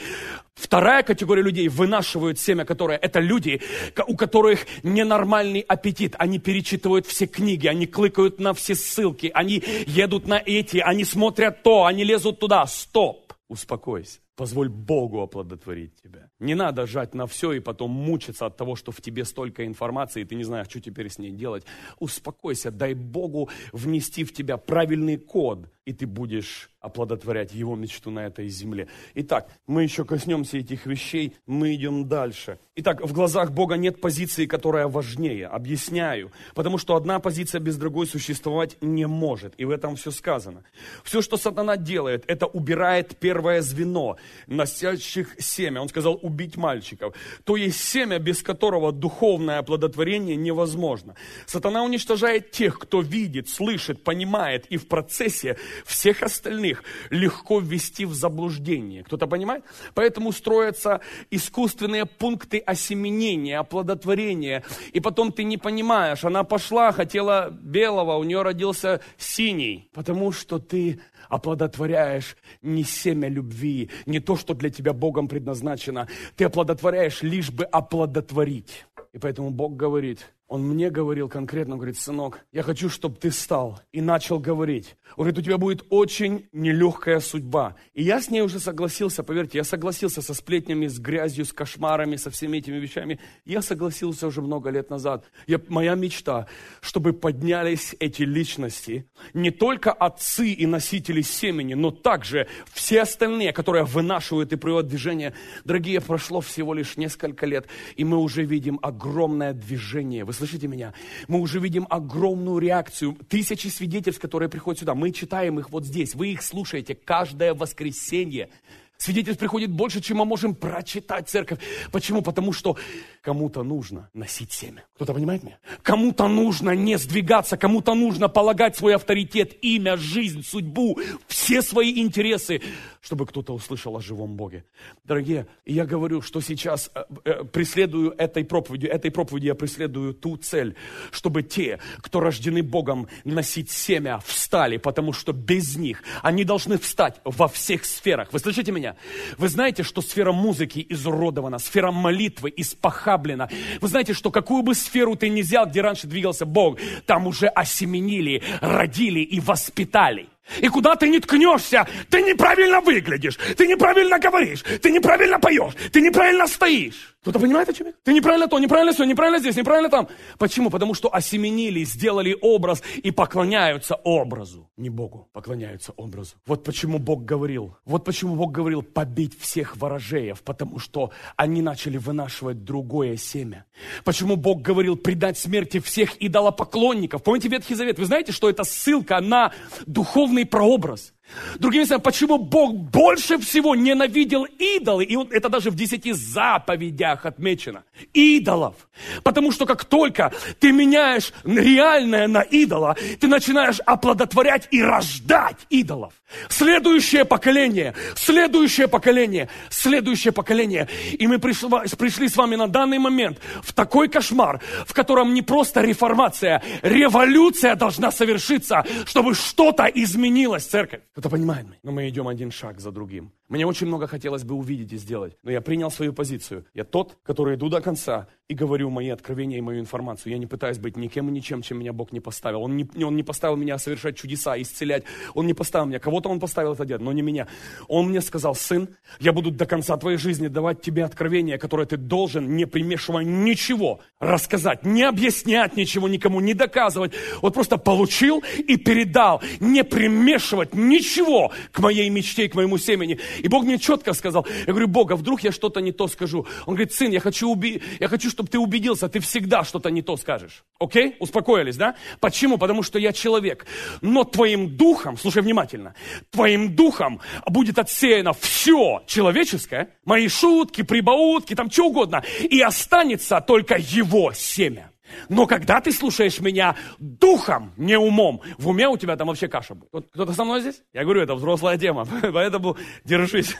Вторая категория людей вынашивают семя, которое это люди, у которых ненормальный аппетит. Они перечитывают все книги, они кликают на все ссылки, они едут на эти, они смотрят то, они лезут туда. Стоп! Успокойся. Позволь Богу оплодотворить тебя. Не надо жать на все и потом мучиться от того, что в тебе столько информации, и ты не знаешь, что теперь с ней делать. Успокойся, дай Богу внести в тебя правильный код, и ты будешь оплодотворять Его мечту на этой земле. Итак, мы еще коснемся этих вещей, мы идем дальше. Итак, в глазах Бога нет позиции, которая важнее. Объясняю. Потому что одна позиция без другой существовать не может. И в этом все сказано. Все, что сатана делает, это убирает первое звено, носящих семя. Он сказал убить мальчиков. То есть семя, без которого духовное оплодотворение невозможно. Сатана уничтожает тех, кто видит, слышит, понимает, и в процессе всех остальных легко ввести в заблуждение. Кто-то понимает? Поэтому строятся искусственные пункты осеменения, оплодотворения. И потом ты не понимаешь, она пошла, хотела белого, у нее родился синий. Потому что ты оплодотворяешь не семя любви, не то, что для тебя Богом предназначено. Ты оплодотворяешь лишь бы оплодотворить. И поэтому Бог говорит, Он мне говорил конкретно, говорит, сынок, я хочу, чтобы ты встал и начал говорить. Он говорит, у тебя будет очень нелегкая судьба. И я с ней уже согласился, поверьте, я согласился со сплетнями, с грязью, с кошмарами, со всеми этими вещами. Я согласился уже много лет назад. Я, моя мечта, чтобы поднялись эти личности, не только отцы и носители семени, но также все остальные, которые вынашивают и приводят движение. Дорогие, прошло всего лишь несколько лет, и мы уже видим огромное движение. Вы слышите меня? Мы уже видим огромную реакцию. Тысячи свидетельств, которые приходят сюда. Мы читаем их вот здесь. Вы их слушаете каждое воскресенье. Свидетельств приходит больше, чем мы можем прочитать, церковь. Почему? Потому что кому-то нужно носить семя. Кто-то понимает меня? Кому-то нужно не сдвигаться, кому-то нужно полагать свой авторитет, имя, жизнь, судьбу, все свои интересы, чтобы кто-то услышал о живом Боге. Дорогие, я говорю, что сейчас э, преследую этой проповедью, этой проповедью я преследую ту цель, чтобы те, кто рождены Богом, носить семя, встали, потому что без них они должны встать во всех сферах. Вы слышите меня? Вы знаете, что сфера музыки изуродована, сфера молитвы испохаблена. Вы знаете, что какую бы сферу ты ни взял, где раньше двигался Бог, там уже осеменили, родили и воспитали. И куда ты не ткнешься, ты неправильно выглядишь, ты неправильно говоришь, ты неправильно поешь, ты неправильно стоишь. Кто-то понимает, о чем я? Ты неправильно то, неправильно все, неправильно здесь, неправильно там. Почему? Потому что осеменили, сделали образ и поклоняются образу. Не Богу, поклоняются образу. Вот почему Бог говорил, вот почему Бог говорил побить всех ворожеев, потому что они начали вынашивать другое семя. Почему Бог говорил предать смерти всех идолопоклонников. Помните Ветхий Завет? Вы знаете, что это ссылка на духовный прообраз. Другими словами, почему Бог больше всего ненавидел идолы, и он, это даже в десяти заповедях отмечено, идолов. Потому что как только ты меняешь реальное на идола, ты начинаешь оплодотворять и рождать идолов. Следующее поколение, следующее поколение, следующее поколение. И мы пришли, пришли с вами на данный момент в такой кошмар, в котором не просто реформация, революция должна совершиться, чтобы что-то изменилось, церковь. Кто-то понимает меня? Но мы идем один шаг за другим. Мне очень много хотелось бы увидеть и сделать, но я принял свою позицию. Я тот, который иду до конца и говорю мои откровения и мою информацию. Я не пытаюсь быть никем и ничем, чем меня Бог не поставил. Он не, он не поставил меня совершать чудеса, исцелять. Он не поставил меня. Кого-то Он поставил это делать, но не меня. Он мне сказал: сын, я буду до конца твоей жизни давать тебе откровения, которые ты должен, не примешивая ничего, рассказать, не объяснять ничего никому, не доказывать. Вот просто получил и передал, не примешивать ничего к моей мечте и к моему семени. И Бог мне четко сказал, я говорю: Бог, а вдруг я что-то не то скажу? Он говорит: сын, я хочу, уби... я хочу, чтобы ты убедился, ты всегда что-то не то скажешь. Окей? Успокоились, да? Почему? Потому что я человек. Но твоим духом, слушай внимательно, твоим духом будет отсеяно все человеческое, мои шутки, прибаутки, там что угодно, и останется только его семя. Но когда ты слушаешь меня духом, не умом, в уме у тебя там вообще каша будет. Кто-то со мной здесь? Я говорю, это взрослая тема, поэтому держись.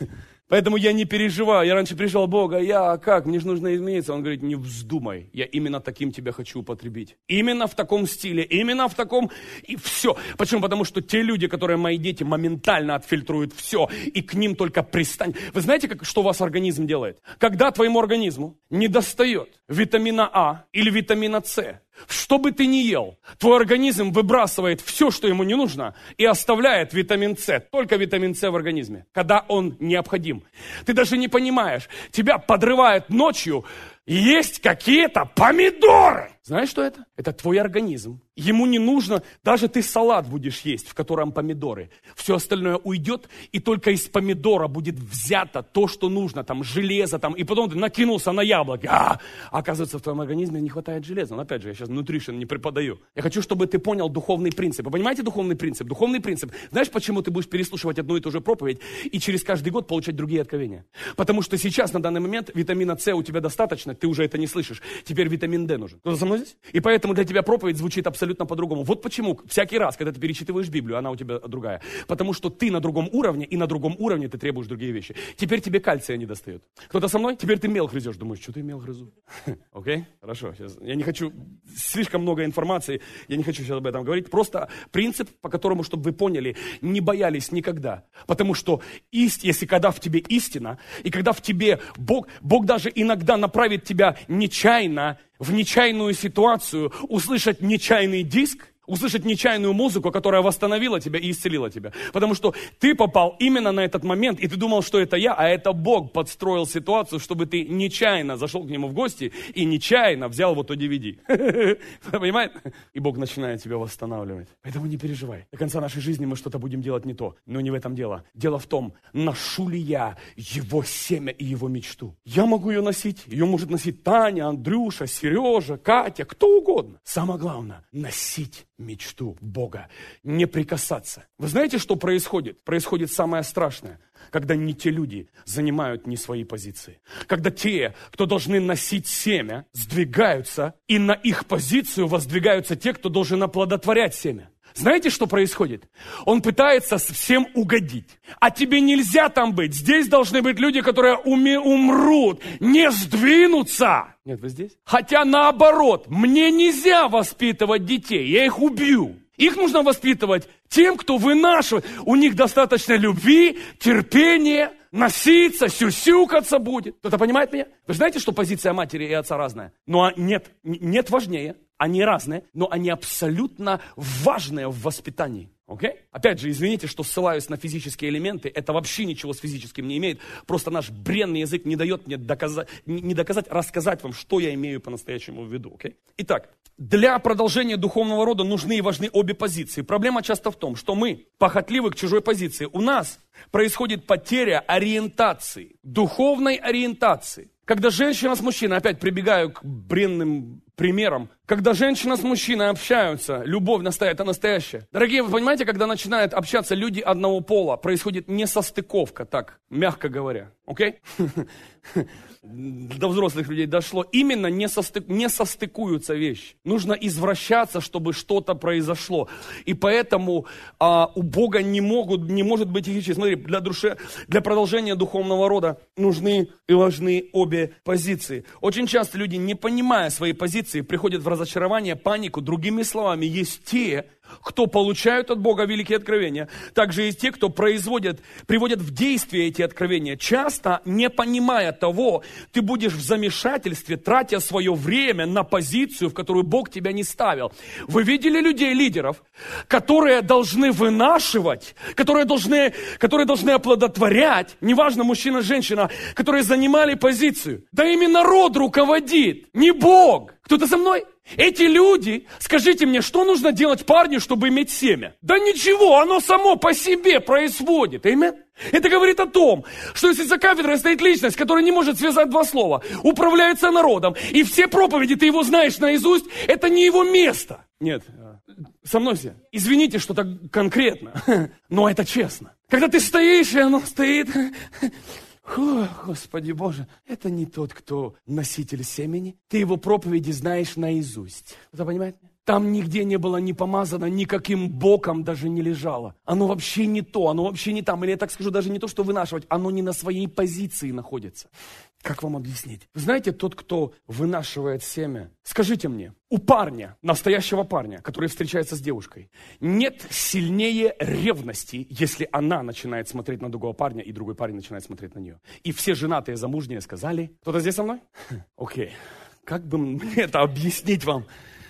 Поэтому я не переживаю. Я раньше пришел Бога, я как, мне же нужно измениться. Он говорит, не вздумай, я именно таким тебя хочу употребить. Именно в таком стиле, именно в таком, и все. Почему? Потому что те люди, которые мои дети, моментально отфильтруют все, и к ним только пристань. Вы знаете, как, что у вас организм делает? Когда твоему организму не достает витамина А или витамина С, что бы ты ни ел, твой организм выбрасывает все, что ему не нужно, и оставляет витамин С, только витамин С в организме, когда он необходим. Ты даже не понимаешь, тебя подрывает ночью есть какие-то помидоры. Знаешь, что это? Это твой организм. Ему не нужно, даже ты салат будешь есть, в котором помидоры. Все остальное уйдет, и только из помидора будет взято то, что нужно, там железо, там, и потом ты накинулся на яблоки. А, оказывается, в твоем организме не хватает железа. Но опять же, я сейчас нутришн не преподаю. Я хочу, чтобы ты понял духовный принцип. Вы понимаете духовный принцип? Духовный принцип. Знаешь, почему ты будешь переслушивать одну и ту же проповедь и через каждый год получать другие откровения? Потому что сейчас, на данный момент, витамина С у тебя достаточно, ты уже это не слышишь. Теперь витамин D нужен. Кто-то со мной здесь? И поэтому для тебя проповедь звучит абсолютно по-другому. Вот почему всякий раз, когда ты перечитываешь Библию, она у тебя другая. Потому что ты на другом уровне, и на другом уровне ты требуешь другие вещи. Теперь тебе кальция не достает. Кто-то со мной? Теперь ты мел грызешь. Думаешь, что ты мел грызу? Окей? Хорошо. Сейчас. Я не хочу, слишком много информации, я не хочу сейчас об этом говорить. Просто принцип, по которому, чтобы вы поняли, не боялись никогда. Потому что ист, если когда в тебе истина, и когда в тебе Бог, Бог даже иногда направит тебя нечаянно, в нечаянную ситуацию, услышать нечаянный диск, услышать нечаянную музыку, которая восстановила тебя и исцелила тебя. Потому что ты попал именно на этот момент, и ты думал, что это я, а это Бог подстроил ситуацию, чтобы ты нечаянно зашел к нему в гости и нечаянно взял вот то ди ви ди. Понимаете? И Бог начинает тебя восстанавливать. Поэтому не переживай. До конца нашей жизни мы что-то будем делать не то. Но не в этом дело. Дело в том, ношу ли я его семя и его мечту. Я могу ее носить. Ее может носить Таня, Андрюша, Сережа, Катя, кто угодно. Самое главное, носить мечту Бога, не прикасаться. Вы знаете, что происходит? Происходит самое страшное, когда не те люди занимают не свои позиции. Когда те, кто должны носить семя, сдвигаются, и на их позицию воздвигаются те, кто должен оплодотворять семя. Знаете, что происходит? Он пытается всем угодить. А тебе нельзя там быть. Здесь должны быть люди, которые уми- умрут, не сдвинутся. Нет, вы здесь? Хотя наоборот, мне нельзя воспитывать детей, я их убью. Их нужно воспитывать тем, кто вынашивает. У них достаточно любви, терпения, носиться, сюсюкаться будет. Кто-то понимает меня? Вы знаете, что позиция матери и отца разная? Но нет, нет важнее. Они разные, но они абсолютно важные в воспитании. Okay? Опять же, извините, что ссылаюсь на физические элементы. Это вообще ничего с физическим не имеет. Просто наш бренный язык не дает мне доказать, не доказать, рассказать вам, что я имею по-настоящему в виду. Okay? Итак, для продолжения духовного рода нужны и важны обе позиции. Проблема часто в том, что мы похотливы к чужой позиции. У нас происходит потеря ориентации, духовной ориентации. Когда женщина с мужчиной, опять прибегаю к бренным примерам, когда женщина с мужчиной общаются, любовь настоящая, это настоящая. Дорогие, вы понимаете, когда начинают общаться люди одного пола, происходит несостыковка, так, мягко говоря. Окей? До взрослых людей дошло. Именно не, состык, не состыкуются вещи. Нужно извращаться, чтобы что-то произошло. И поэтому а, у Бога не, могут, не может быть их вещей. Смотри, для, душе, для продолжения духовного рода нужны и важны обе позиции. Очень часто люди, не понимая своей позиции, приходят в разочарование, панику. Другими словами, есть те, кто получают от Бога великие откровения. Также есть те, кто производят, приводят в действие эти откровения. Часто, не понимая того, ты будешь в замешательстве, тратя свое время на позицию, в которую Бог тебя не ставил. Вы видели людей-лидеров, которые должны вынашивать, которые должны, которые должны оплодотворять, неважно, мужчина, женщина, которые занимали позицию. Да именно народ руководит, не Бог. Кто-то со мной? Эти люди, скажите мне, что нужно делать парню, чтобы иметь семя? Да ничего, оно само по себе происходит. Аминь? Это говорит о том, что если за кафедрой стоит личность, которая не может связать два слова, управляется народом, и все проповеди ты его знаешь наизусть, это не его место. Нет, со мной все. Извините, что так конкретно, но это честно. Когда ты стоишь, и оно стоит... Фу, Господи Боже, это не тот, кто носитель семени. Ты его проповеди знаешь наизусть. Кто понимает? Там нигде не было ни помазано, никаким боком даже не лежало. Оно вообще не то, оно вообще не там. Или я так скажу, даже не то, что вынашивать, оно не на своей позиции находится. Как вам объяснить? Вы знаете, тот, кто вынашивает семя, скажите мне, у парня, настоящего парня, который встречается с девушкой, нет сильнее ревности, если она начинает смотреть на другого парня, и другой парень начинает смотреть на нее. И все женатые замужние сказали, кто-то здесь со мной? Окей, как бы мне это объяснить вам?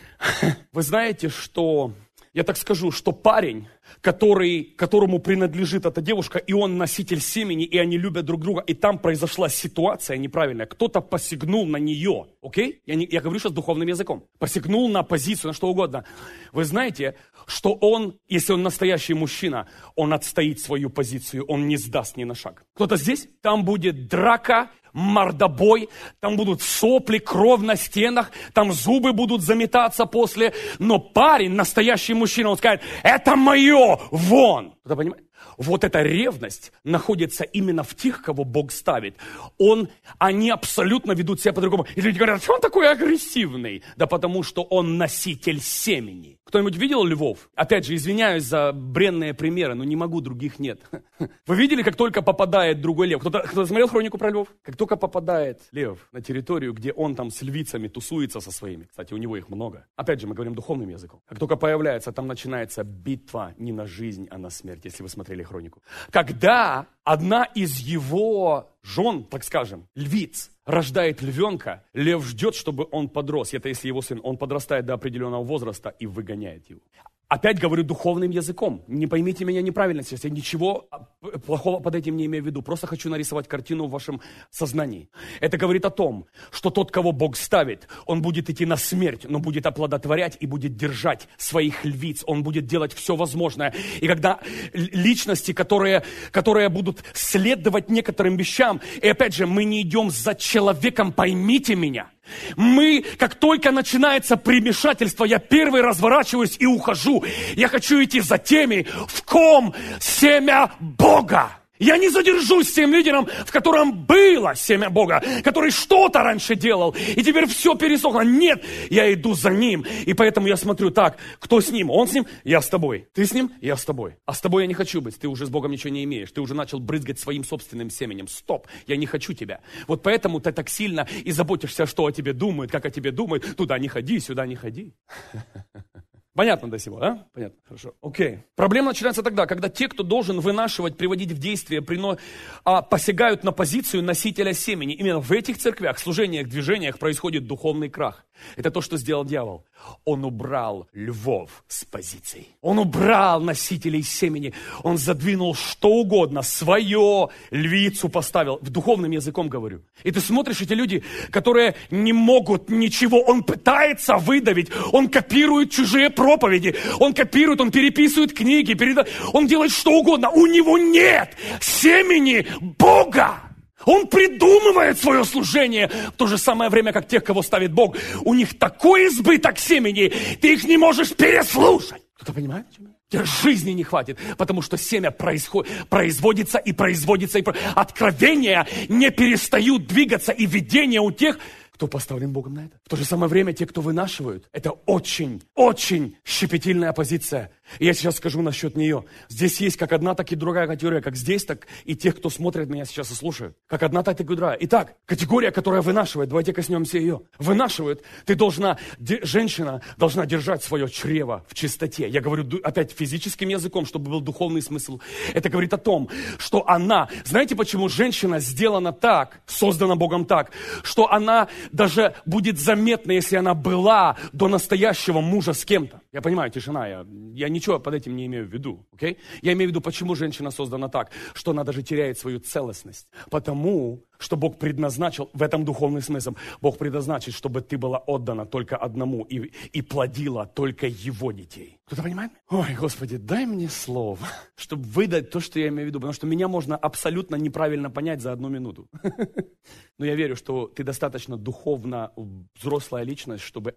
Вы знаете, что... Я так скажу, что парень, который, которому принадлежит эта девушка, и он носитель семени, и они любят друг друга, и там произошла ситуация неправильная. Кто-то посягнул на нее, окей? Я, не, я говорю сейчас духовным языком. Посягнул на позицию, на что угодно. Вы знаете, что он, если он настоящий мужчина, он отстоит свою позицию, он не сдаст ни на шаг. Кто-то здесь? Там будет драка, мордобой, там будут сопли, кровь на стенах, там зубы будут заметаться после, но парень, настоящий мужчина, он скажет, это мое, вон. Кто-то понимает? Вот эта ревность находится именно в тех, кого Бог ставит. Он, они абсолютно ведут себя по-другому. И люди говорят, что он такой агрессивный? Да потому что он носитель семени. Кто-нибудь видел львов? Опять же, извиняюсь за бренные примеры, но не могу, других нет. Вы видели, как только попадает другой лев? Кто-то, кто-то смотрел хронику про львов? Как только попадает лев на территорию, где он там с львицами тусуется со своими, кстати, у него их много. Опять же, мы говорим духовным языком. Как только появляется, там начинается битва не на жизнь, а на смерть, если вы смотрели хронику. Когда одна из его жен, так скажем, львиц, рождает львенка, лев ждет, чтобы он подрос. Это если его сын, он подрастает до определенного возраста и выгоняет его. Опять говорю духовным языком. Не поймите меня неправильно сейчас. Я ничего плохого под этим не имею в виду. Просто хочу нарисовать картину в вашем сознании. Это говорит о том, что тот, кого Бог ставит, он будет идти на смерть, но будет оплодотворять и будет держать своих львиц. Он будет делать все возможное. И когда личности, которые, которые будут следовать некоторым вещам, и опять же, мы не идем за человеком, поймите меня. Мы, как только начинается примешательство, я первый разворачиваюсь и ухожу. Я хочу идти за теми, в ком семя Бога. Я не задержусь с тем лидером, в котором было семя Бога, который что-то раньше делал, и теперь все пересохло. Нет, я иду за ним. И поэтому я смотрю так, кто с ним? Он с ним? Я с тобой. Ты с ним? Я с тобой. А с тобой я не хочу быть. Ты уже с Богом ничего не имеешь. Ты уже начал брызгать своим собственным семенем. Стоп, я не хочу тебя. Вот поэтому ты так сильно и заботишься, что о тебе думают, как о тебе думают. Туда не ходи, сюда не ходи. Понятно до сего, да? Понятно, хорошо. Окей. Проблема начинается тогда, когда те, кто должен вынашивать, приводить в действие, прино, а, посягают на позицию носителя семени. Именно в этих церквях, служениях, движениях происходит духовный крах. Это то, что сделал дьявол. Он убрал львов с позиций. Он убрал носителей семени. Он задвинул что угодно, свое, львицу поставил. В духовным языком говорю. И ты смотришь, эти люди, которые не могут ничего. Он пытается выдавить. Он копирует чужие проповеди. Он копирует, он переписывает книги. Переда... Он делает что угодно. У него нет семени Бога. Он придумывает свое служение в то же самое время, как тех, кого ставит Бог. У них такой избыток семени, ты их не можешь переслушать. Кто-то понимает? Тебе жизни не хватит, потому что семя происходит, производится и производится. И... Откровения не перестают двигаться, и видения у тех, кто поставлен Богом на это. В то же самое время те, кто вынашивают, это очень, очень щепетильная позиция. И я сейчас скажу насчет нее. Здесь есть как одна, так и другая категория. Как здесь, так и тех, кто смотрит меня сейчас и слушает. Как одна, так и другая. Итак, категория, которая вынашивает. Давайте коснемся ее. Вынашивает. Ты должна, де, женщина должна держать свое чрево в чистоте. Я говорю опять физическим языком, чтобы был духовный смысл. Это говорит о том, что она... Знаете, почему женщина сделана так, создана Богом так, что она даже будет заметна, если она была до настоящего мужа с кем-то. Я понимаю, тишина, я, я ничего под этим не имею в виду. Okay? Я имею в виду, почему женщина создана так, что она даже теряет свою целостность. Потому что Бог предназначил, в этом духовный смысл, Бог предназначил, чтобы ты была отдана только одному и, и плодила только Его детей. Кто-то понимает? Ой, Господи, дай мне слово, чтобы выдать то, что я имею в виду, потому что меня можно абсолютно неправильно понять за одну минуту. Но я верю, что ты достаточно духовно взрослая личность, чтобы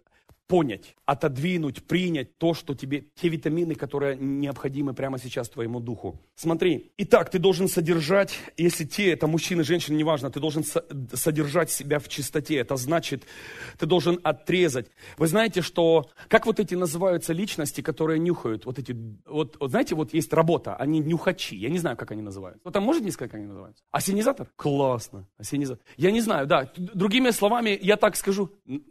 понять, отодвинуть, принять то, что тебе, те витамины, которые необходимы прямо сейчас твоему духу. Смотри, итак, ты должен содержать, если те, это мужчины, женщины, неважно, ты должен со- содержать себя в чистоте. Это значит, ты должен отрезать. Вы знаете, что, как вот эти называются личности, которые нюхают, вот эти, вот, вот знаете, вот есть работа, они нюхачи, я не знаю, как они называются. Кто там может мне сказать, как они называются? Ассенизатор? Классно, ассенизатор. Я не знаю, да, другими словами, я так скажу,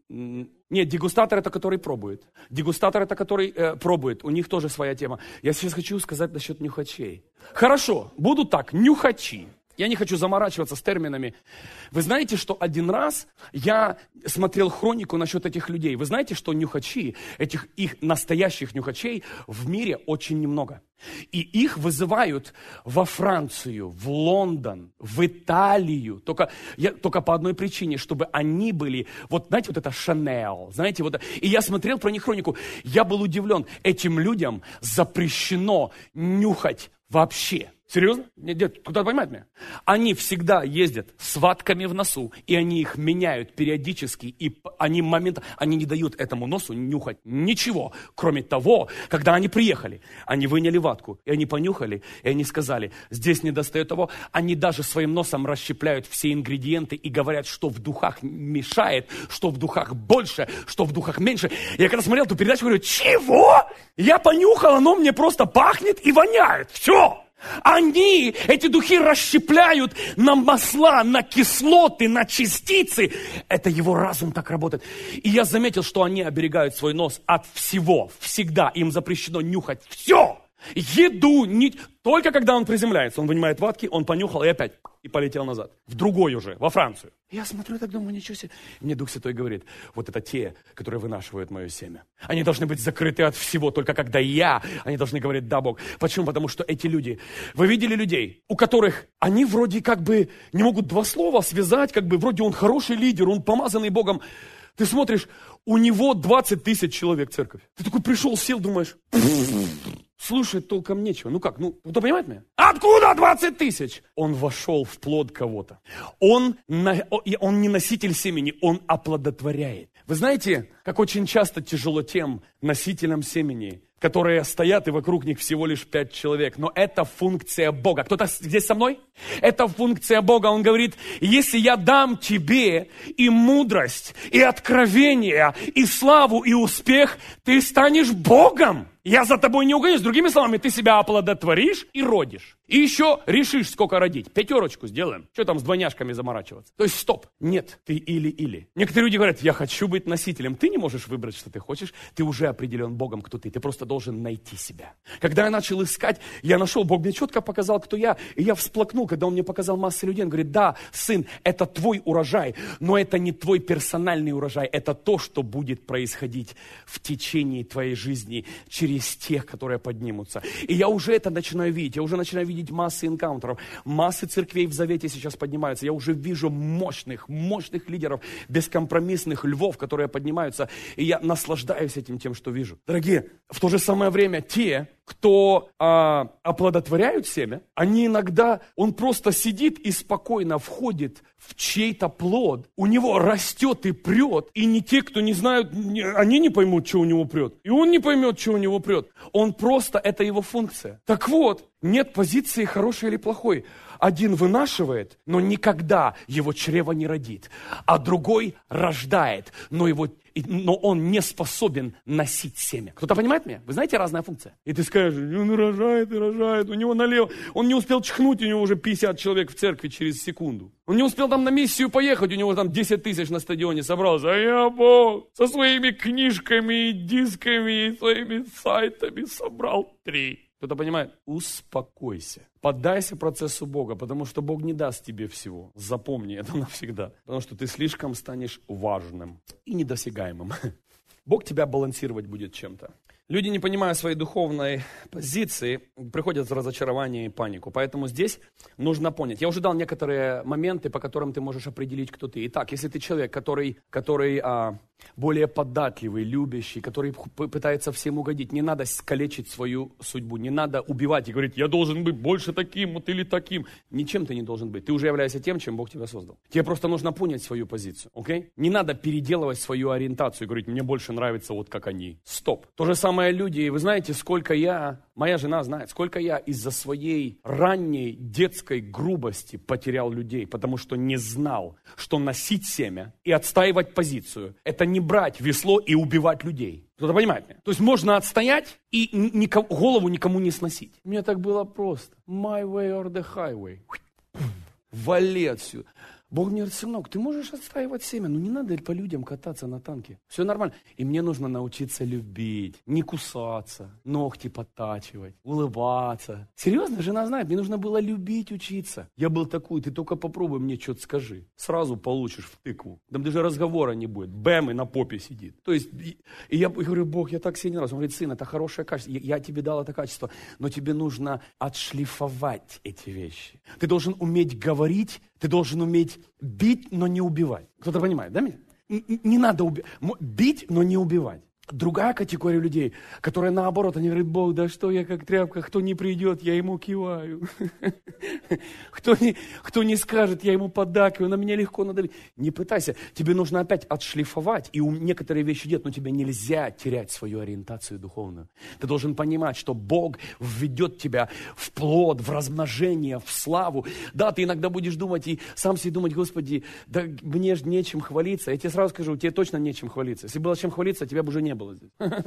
нет, дегустатор это который пробует. Дегустатор это который э, пробует. У них тоже своя тема. Я сейчас хочу сказать насчет нюхачей. Хорошо, буду так, нюхачи. Я не хочу заморачиваться с терминами. Вы знаете, что один раз я смотрел хронику насчет этих людей. Вы знаете, что нюхачи, этих их настоящих нюхачей в мире очень немного. И их вызывают во Францию, в Лондон, в Италию. Только, я, только по одной причине, чтобы они были, вот знаете, вот это Шанель, знаете, вот. И я смотрел про них хронику, я был удивлен. Этим людям запрещено нюхать вообще. Серьезно? Нет, куда понимать меня? Они всегда ездят с ватками в носу, и они их меняют периодически, и они моментально, они не дают этому носу нюхать ничего, кроме того, когда они приехали, они выняли ватку, и они понюхали, и они сказали, здесь не достает того, они даже своим носом расщепляют все ингредиенты и говорят, что в духах мешает, что в духах больше, что в духах меньше. Я когда смотрел эту передачу, говорю, чего? Я понюхал, оно мне просто пахнет и воняет, все. Они, эти духи расщепляют на масла, на кислоты, на частицы. Это его разум так работает. И я заметил, что они оберегают свой нос от всего, всегда. Им запрещено нюхать все. Еду, не... только когда он приземляется. Он вынимает ватки, он понюхал и опять, и полетел назад. В другой уже, во Францию. Я смотрю, так думаю, ничего себе. Мне Дух Святой говорит, вот это те, которые вынашивают мое семя. Они должны быть закрыты от всего, только когда я, они должны говорить, да, Бог. Почему? Потому что эти люди, вы видели людей, у которых они вроде как бы не могут два слова связать, как бы вроде он хороший лидер, он помазанный Богом. Ты смотришь, у него двадцать тысяч человек церковь. Ты такой пришел, сел, думаешь... Слушать толком нечего. Ну как, ну, кто понимает меня? Откуда двадцать тысяч? Он вошел в плод кого-то. Он, он не носитель семени, он оплодотворяет. Вы знаете, как очень часто тяжело тем носителям семени, которые стоят, и вокруг них всего лишь пять человек. Но это функция Бога. Кто-то здесь со мной? Это функция Бога. Он говорит, если я дам тебе и мудрость, и откровение, и славу, и успех, ты станешь Богом. Я за тобой не угонюсь. Другими словами, ты себя оплодотворишь и родишь. И еще решишь, сколько родить. Пятерочку сделаем. Что там с двойняшками заморачиваться? То есть стоп. Нет, ты или-или. Некоторые люди говорят, я хочу быть носителем. Ты не можешь выбрать, что ты хочешь. Ты уже определен Богом, кто ты. Ты просто должен найти себя. Когда я начал искать, я нашел, Бог мне четко показал, кто я. И я всплакнул, когда Он мне показал массу людей. Он говорит, да, сын, это твой урожай, но это не твой персональный урожай. Это то, что будет происходить в течение твоей жизни через тех, которые поднимутся. И я уже это начинаю видеть. Я уже начинаю видеть массы энкаунтеров. Массы церквей в Завете сейчас поднимаются. Я уже вижу мощных, мощных лидеров, бескомпромиссных львов, которые поднимаются. И я наслаждаюсь этим тем, что вижу. Дорогие, в то же самое время те, кто а, оплодотворяют семя, они иногда, он просто сидит и спокойно входит в чей-то плод. У него растет и прет. И не те, кто не знают, не, они не поймут, что у него прет. И он не поймет, что у него прет. Он просто, это его функция. Так вот, нет позиции хорошей или плохой. Один вынашивает, но никогда его чрево не родит. А другой рождает, но, его, но он не способен носить семя. Кто-то понимает меня? Вы знаете, разная функция. И ты скажешь, он рожает и рожает, у него налево. Он не успел чихнуть, у него уже пятьдесят человек в церкви через секунду. Он не успел там на миссию поехать, у него там десять тысяч на стадионе собралось. А я, Бог, со своими книжками, и дисками, и своими сайтами собрал три. Кто-то понимает? Успокойся. Поддайся процессу Бога, потому что Бог не даст тебе всего. Запомни это навсегда. Потому что ты слишком станешь важным и недосягаемым. Бог тебя балансировать будет чем-то. Люди, не понимая своей духовной позиции, приходят в разочарование и панику. Поэтому здесь нужно понять. Я уже дал некоторые моменты, по которым ты можешь определить, кто ты. Итак, если ты человек, который, который а, более податливый, любящий, который пытается всем угодить. Не надо скалечить свою судьбу, не надо убивать и говорить, я должен быть больше таким вот или таким. Ничем ты не должен быть. Ты уже являешься тем, чем Бог тебя создал. Тебе просто нужно понять свою позицию, окей? Не надо переделывать свою ориентацию и говорить, мне больше нравится вот как они. Стоп. То же самое люди, вы знаете, сколько я, моя жена знает, сколько я из-за своей ранней детской грубости потерял людей, потому что не знал, что носить семя и отстаивать позицию, это не брать весло и убивать людей. Кто-то понимает меня? То есть можно отстоять и никому, голову никому не сносить. Мне так было просто. My way or the highway. Вали отсюда. Бог мне говорит, сынок, ты можешь отстаивать семя, но не надо по людям кататься на танке. Все нормально. И мне нужно научиться любить, не кусаться, ногти подтачивать, улыбаться. Серьезно, жена знает, мне нужно было любить учиться. Я был такой, ты только попробуй мне что-то скажи. Сразу получишь в тыкву. Там даже разговора не будет. Бэм, и на попе сидит. То есть, и, и я говорю, Бог, я так сильно раз. Он говорит, сын, это хорошее качество. Я, я тебе дал это качество, но тебе нужно отшлифовать эти вещи. Ты должен уметь говорить, ты должен уметь бить, но не убивать. Кто-то понимает, да меня? Не, не надо убивать. Бить, но не убивать. Другая категория людей, которые наоборот, они говорят, Бог, да что я как тряпка, кто не придет, я ему киваю. Кто не, кто не скажет, я ему поддакиваю, на меня легко надавить. Не пытайся, тебе нужно опять отшлифовать, и некоторые вещи делать, но тебе нельзя терять свою ориентацию духовную. Ты должен понимать, что Бог введет тебя в плод, в размножение, в славу. Да, ты иногда будешь думать и сам себе думать, Господи, да мне же нечем хвалиться. Я тебе сразу скажу, тебе точно нечем хвалиться. Если было чем хвалиться, тебя бы уже не было здесь.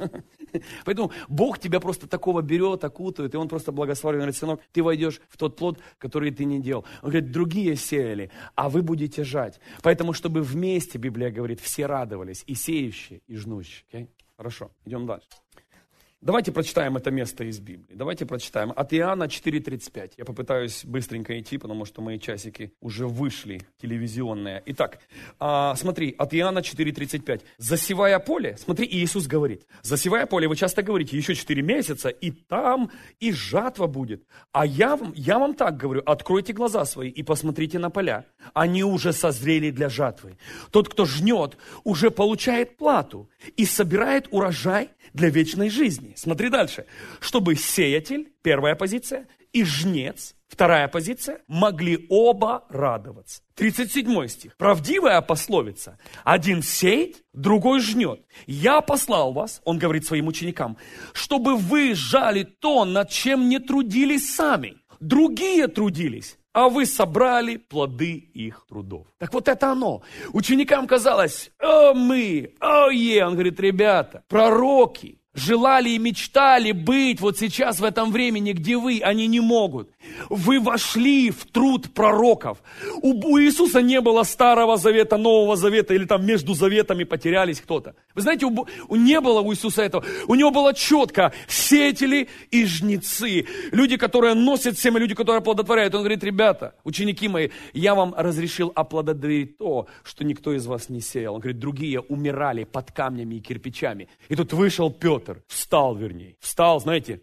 Поэтому Бог тебя просто такого берет, окутывает, и Он просто благословляет. Он говорит, сынок, ты войдешь в тот плод, который ты не делал. Он говорит, другие сеяли, а вы будете жать. Поэтому, чтобы вместе, Библия говорит, все радовались, и сеющие, и жнущие. Okay? Хорошо, идем дальше. Давайте прочитаем это место из Библии. Давайте прочитаем от Иоанна четыре тридцать пять. Я попытаюсь быстренько идти, потому что мои часики уже вышли, телевизионные. Итак, а, смотри, от Иоанна четыре тридцать пять. «Засевая поле», смотри, Иисус говорит, «засевая поле», вы часто говорите, еще четыре месяца, и там и жатва будет. А я вам, я вам так говорю, откройте глаза свои и посмотрите на поля. Они уже созрели для жатвы. Тот, кто жнет, уже получает плату и собирает урожай для вечной жизни. Смотри дальше. Чтобы сеятель, первая позиция, и жнец, вторая позиция, могли оба радоваться. тридцать седьмой стих. Правдивая пословица. Один сеет, другой жнет. Я послал вас, он говорит своим ученикам, чтобы вы жали то, над чем не трудились сами. Другие трудились, а вы собрали плоды их трудов. Так вот это оно. Ученикам казалось, о мы, о е. Он говорит, ребята, пророки желали и мечтали быть вот сейчас в этом времени, где вы, они не могут. Вы вошли в труд пророков. У, у Иисуса не было Старого Завета, Нового Завета, или там между заветами потерялись кто-то. Вы знаете, у, у, не было у Иисуса этого. У него было четко сеятели и жнецы. Люди, которые носят семя, люди, которые оплодотворяют. Он говорит, ребята, ученики мои, я вам разрешил оплодотворить то, что никто из вас не сеял. Он говорит, другие умирали под камнями и кирпичами. И тут вышел Петр. Встал, вернее. Встал, знаете,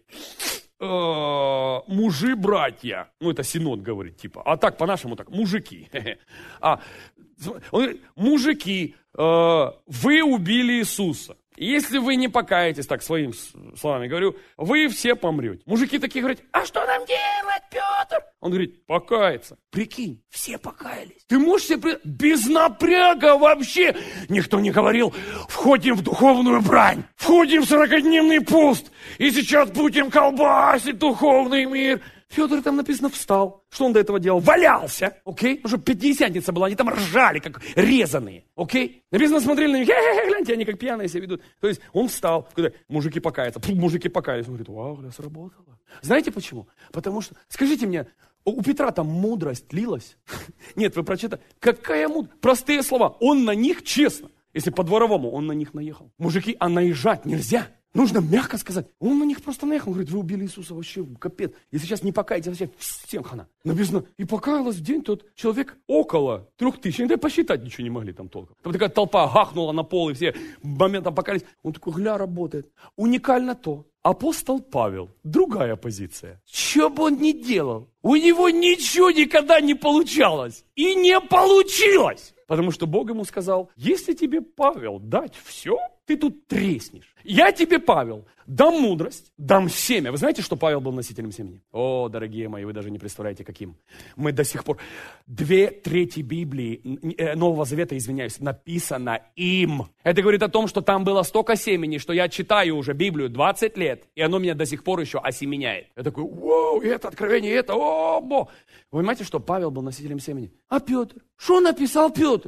мужи-братья. Ну, это Синод говорит, типа. А так, по-нашему так, мужики. А, он говорит, мужики, вы убили Иисуса. Если вы не покаетесь, так, своими словами говорю, вы все помрете. Мужики такие говорят, а что нам делать, Петр? Он говорит, покаяться. Прикинь, все покаялись. Ты можешь себе представить? Без напряга вообще. Никто не говорил, входим в духовную брань, входим в сорокадневный пост, и сейчас будем колбасить духовный мир. Федор, там написано, встал. Что он до этого делал? Валялся, окей? Потому что пятидесятница была, они там ржали, как резаные, окей? Написано, смотрели на них, хе-хе-хе, гляньте, они как пьяные себя ведут. То есть он встал, когда мужики покаятся, Фу, мужики покаялись. Он говорит, вау, да, сработало. Знаете почему? Потому что, скажите мне, у Петра там мудрость лилась? Нет, вы прочитали. Какая мудрость? Простые слова. Он на них, честно, если по-дворовому, он на них наехал. Мужики, а наезжать нельзя. Нужно мягко сказать. Он на них просто наехал. Он говорит, вы убили Иисуса, вообще капец. Если сейчас не покаетесь, вообще всем хана. Написано, и покаялась в день тот человек около трех тысяч. Они даже посчитать ничего не могли там толком. Там такая толпа гахнула на пол, и все моментом покаялись. Он такой, гля, работает. Уникально то. Апостол Павел, другая позиция. Что бы он ни делал, у него ничего никогда не получалось. И не получилось. Потому что Бог ему сказал, если тебе, Павел, дать все, ты тут треснешь. Я тебе, Павел, дам мудрость, дам семя. Вы знаете, что Павел был носителем семени? О, дорогие мои, вы даже не представляете, каким. Мы до сих пор... Две трети Библии, Нового Завета, извиняюсь, написано им. Это говорит о том, что там было столько семени, что я читаю уже Библию двадцать лет, и оно меня до сих пор еще осеменяет. Я такой, вау, и это откровение, и это, о, бо. Вы понимаете, что Павел был носителем семени? А Петр? Что написал Петр?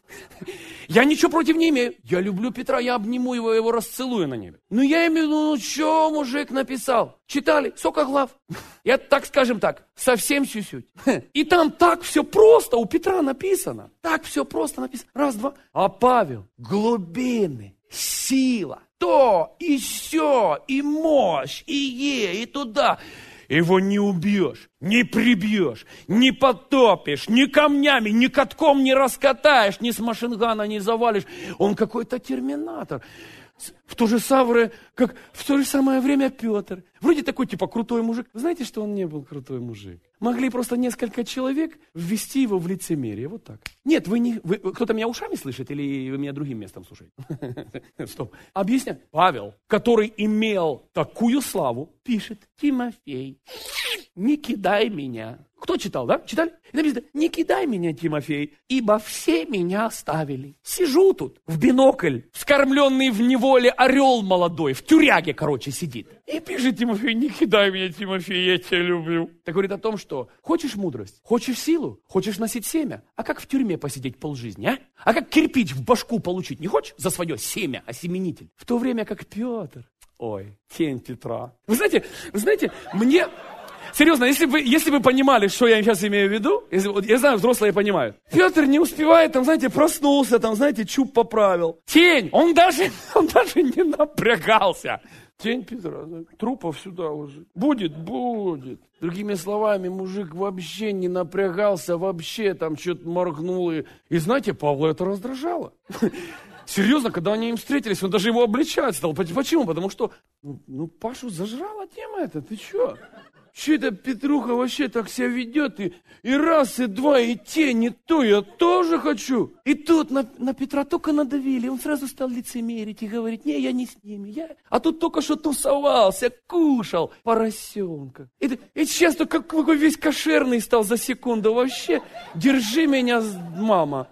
Я ничего против не имею. Я люблю Петра, я обниму его, его расцелую на небе. Ну я имею в виду, ну что мужик написал? Читали? Сколько глав? Я так, скажем так, совсем сюсють. И там так все просто у Петра написано. Так все просто написано. Раз, два. А Павел, глубины, сила, то и сё, и мощь, и е, и туда. Его не убьешь, не прибьешь, не потопишь, ни камнями, ни катком не раскатаешь, ни с машингана не завалишь. Он какой-то терминатор. В то же самое, как в то же самое время Петр. Вроде такой типа крутой мужик. Вы знаете, что он не был крутой мужик? Могли просто несколько человек ввести его в лицемерие. Вот так. Нет, вы не... Вы, кто-то меня ушами слышит или вы меня другим местом слушаете? Стоп. Объясняю. Павел, который имел такую славу, пишет: Тимофей, не кидай меня. Кто читал, да? Читали? И написано: не кидай меня, Тимофей, ибо все меня оставили. Сижу тут в бинокль, вскормленный в неволе орел молодой, в тюряге, короче, сидит. И пишет Тимофей: не кидай меня, Тимофей, я тебя люблю. Это говорит о том, что хочешь мудрость, хочешь силу, хочешь носить семя. А как в тюрьме посидеть полжизни, а? А как кирпич в башку получить? Не хочешь за свое семя, осеменитель? В то время как Петр, ой, тень Петра. Вы знаете, вы знаете, мне... Серьезно, если бы, если бы понимали, что я сейчас имею в виду, если, вот, я знаю, взрослые понимают. Петр не успевает, там, знаете, проснулся, там, знаете, чуб поправил. Тень, он даже, он даже не напрягался. Тень Петра, трупов сюда уже. Будет, будет. Другими словами, мужик вообще не напрягался, вообще там что-то моргнул. И, и знаете, Павла это раздражало. Серьезно, когда они им встретились, он даже его обличать стал. Почему? Потому что, ну, ну Пашу зажрала тема эта, ты что? Че это Петруха вообще так себя ведет? И, и раз, и два, и тень, и то, я тоже хочу. И тут на, на Петра только надавили, он сразу стал лицемерить и говорить: не, я не с ними. Я... А тут только что тусовался, кушал поросенка. И, и сейчас только какой весь кошерный стал за секунду. Вообще, держи меня, мама.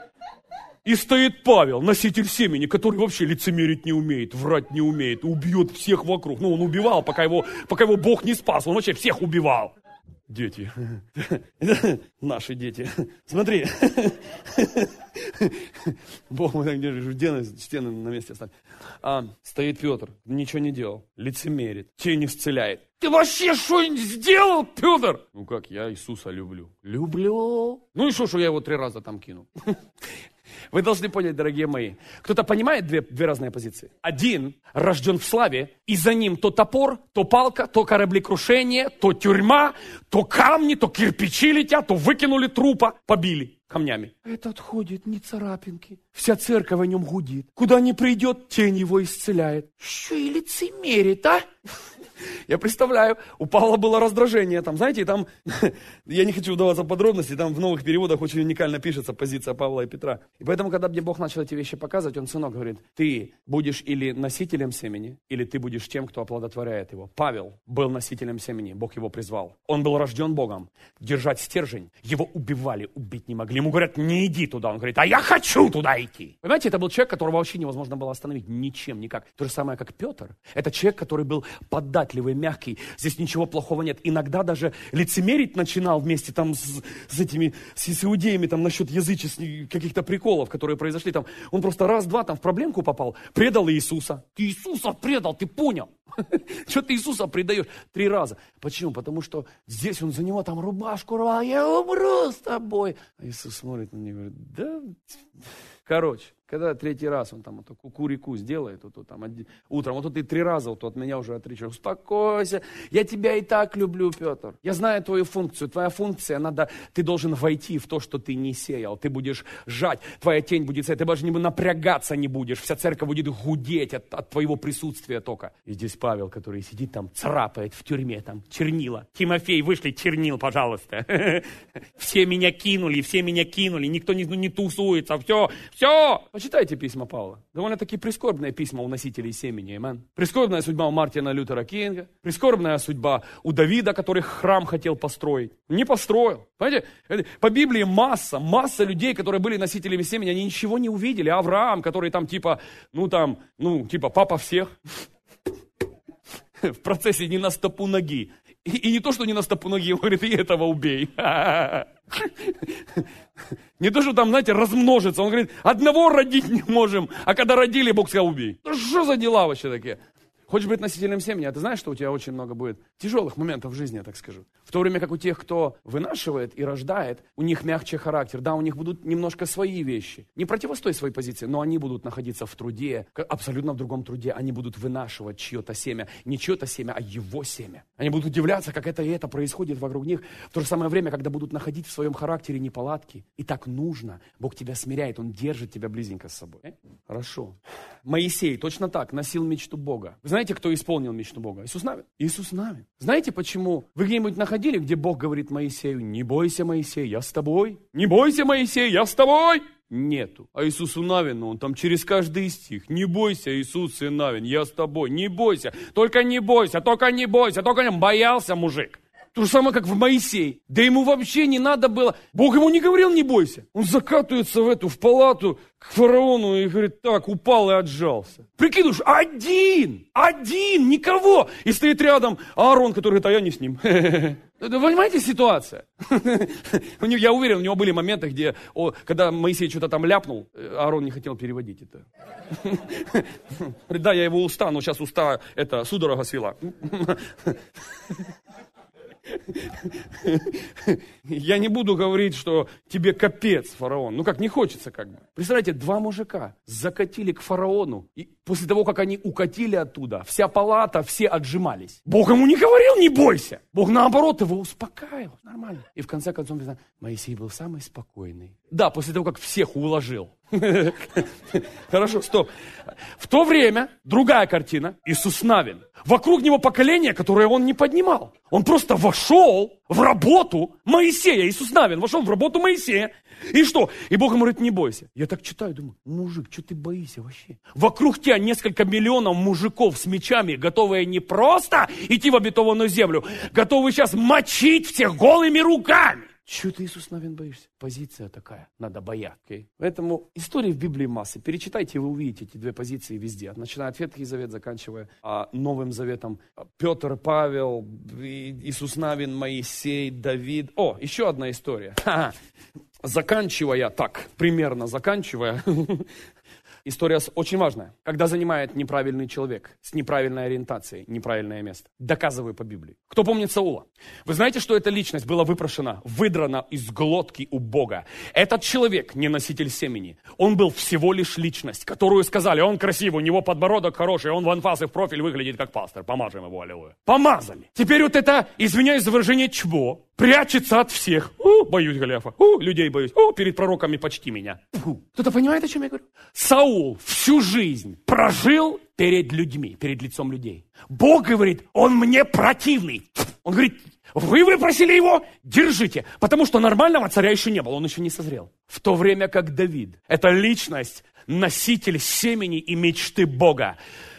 И стоит Павел, носитель семени, который вообще лицемерить не умеет, врать не умеет, убьет всех вокруг. Ну, он убивал, пока его, пока его Бог не спас, он вообще всех убивал. Дети, наши дети, смотри. Бог мы так держим, стены, стены на месте оставили. А, стоит Петр, ничего не делал, лицемерит, тень исцеляет. Ты вообще что-нибудь сделал, Петр? Ну как, я Иисуса люблю. Люблю. Ну и что, что я его три раза там кинул? Вы должны понять, дорогие мои, кто-то понимает две, две разные позиции. Один рожден в славе, и за ним то топор, то палка, то кораблекрушение, то тюрьма, то камни, то кирпичи летят, то выкинули трупа, побили камнями. Этот ходит, ни царапинки. Вся церковь о нем гудит. Куда ни придет, тень его исцеляет. Что и лицемерит, а? Я представляю, у Павла было раздражение, там, знаете, там, я не хочу вдаваться в подробности, там в новых переводах очень уникально пишется позиция Павла и Петра. И поэтому, когда мне Бог начал эти вещи показывать, он, сынок, говорит: ты будешь или носителем семени, или ты будешь тем, кто оплодотворяет его. Павел был носителем семени, Бог его призвал. Он был рожден Богом, держать стержень. Его убивали, убить не могли. Ему говорят: не иди туда. Он говорит: а я хочу туда идти. Понимаете, это был человек, которого вообще невозможно было остановить ничем, никак. То же самое, как Петр. Это человек, который был податливый, мягкий. Здесь ничего плохого нет. Иногда даже лицемерить начинал вместе там с, с этими, с, с иудеями там насчет языческих каких-то приколов, которые произошли там. Он просто раз-два там в проблемку попал, предал Иисуса. Ты Иисуса предал, ты понял? Что ты Иисуса предаешь? Три раза. Почему? Потому что здесь он за него там рубашку рвал: я умру с тобой. А Иисус смотрит на него и говорит: да... Короче, Когда третий раз он там вот, кукурику сделает, вот, вот, там, один, утром, вот, вот ты три раза вот, от меня уже отречешь. Успокойся, я тебя и так люблю, Петр. Я знаю твою функцию. Твоя функция, надо, ты должен войти в то, что ты не сеял. Ты будешь жать, твоя тень будет сеять, ты даже не напрягаться не будешь. Вся церковь будет гудеть от, от твоего присутствия только. И здесь Павел, который сидит там, царапает в тюрьме, там, чернила. Тимофей, вышли чернил, пожалуйста. Все меня кинули, все меня кинули, никто не, не тусуется, все, все. Почитайте письма Павла. Довольно-таки прискорбные письма у носителей семени. Амен. Прискорбная судьба у Мартина Лютера Кинга. Прискорбная судьба у Давида, который храм хотел построить. Не построил. Понимаете? По Библии масса, масса людей, которые были носителями семени, они ничего не увидели. Авраам, который там типа, ну там, ну типа папа всех. В процессе не на стопу ноги. И, и не то, что не на стопу ноги, он говорит, и этого убей. Не то, что там, знаете, размножится. Он говорит, одного родить не можем, а когда родили, Бог сказал, убей. Ну что за дела вообще такие? Хочешь быть носителем семени, а ты знаешь, что у тебя очень много будет тяжелых моментов в жизни, я так скажу. В то время как у тех, кто вынашивает и рождает, у них мягче характер. Да, у них будут немножко свои вещи. Не противостой своей позиции, но они будут находиться в труде, абсолютно в другом труде. Они будут вынашивать чье-то семя. Не чье-то семя, а его семя. Они будут удивляться, как это и это происходит вокруг них. В то же самое время, когда будут находить в своем характере неполадки. И так нужно. Бог тебя смиряет, Он держит тебя близенько с собой. Э? Хорошо. Моисей точно так носил мечту Бога. Вы знаете, кто исполнил мечту Бога? Иисус Навин. Иисус Навин. Знаете, почему вы где-нибудь находили, где Бог говорит Моисею, не бойся, Моисей, я с тобой. Не бойся, Моисей, я с тобой. Нету. А Иисусу Навину, он там через каждый стих. Не бойся, Иисус, сын Навин, я с тобой. Не бойся, только не бойся, только не бойся, только не боялся мужик. То же самое, как в Моисее. Да ему вообще не надо было. Бог ему не говорил, не бойся. Он закатывается в эту, в палату к фараону и говорит, так, упал и отжался. Прикидываешь, один, один, никого. И стоит рядом Аарон, который говорит, а я не с ним. Вы понимаете ситуация? Я уверен, у него были моменты, где, о, когда Моисей что-то там ляпнул, Аарон не хотел переводить это. Говорит, да, я его уста, но сейчас уста, это, судорога свела. Я не буду говорить, что тебе капец, фараон. Ну как, не хочется как бы. Представляете, два мужика закатили к фараону. И после того, как они укатили оттуда, вся палата, все отжимались. Бог ему не говорил, не бойся. Бог наоборот его успокаивал. Нормально. И в конце концов, Моисей был самый спокойный. Да, после того, как всех уложил. Хорошо, стоп. В то время другая картина. Иисус Навин. Вокруг него поколение, которое он не поднимал. Он просто вошел в работу Моисея. Иисус Навин вошел в работу Моисея. И что? И Бог ему говорит, не бойся. Я так читаю, думаю, мужик, что ты боишься вообще? Вокруг тебя несколько миллионов мужиков с мечами, готовые не просто идти в обетованную землю, готовые сейчас мочить всех голыми руками. Чего ты, Иисус Навин, боишься? Позиция такая, надо бояться. Okay? Поэтому истории в Библии массы. Перечитайте, и вы увидите эти две позиции везде. Начиная от Ветхий Завет, заканчивая а, Новым Заветом. Петр, Павел, Иисус Навин, Моисей, Давид. О, еще одна история. Ха-ха. Заканчивая, так, примерно заканчивая. История очень важная. Когда занимает неправильный человек с неправильной ориентацией неправильное место. Доказываю по Библии. Кто помнит Саула? Вы знаете, что эта личность была выпрошена, выдрана из глотки у Бога. Этот человек не носитель семени. Он был всего лишь личность, которую сказали, он красивый, у него подбородок хороший, он в анфас и в профиль выглядит как пастор. Помажем его, аллилуйя. Помазали. Теперь вот это, извиняюсь за выражение, чмо, прячется от всех. О, боюсь Голиафа. О, людей боюсь. О, перед пророками почти меня. Фу. Кто-то понимает, о чем я говорю? Саул всю жизнь прожил перед людьми, перед лицом людей. Бог говорит, он мне противный. Он говорит, вы выпросили его, держите. Потому что нормального царя еще не было, он еще не созрел. В то время как Давид, это личность, носитель семени и мечты Бога.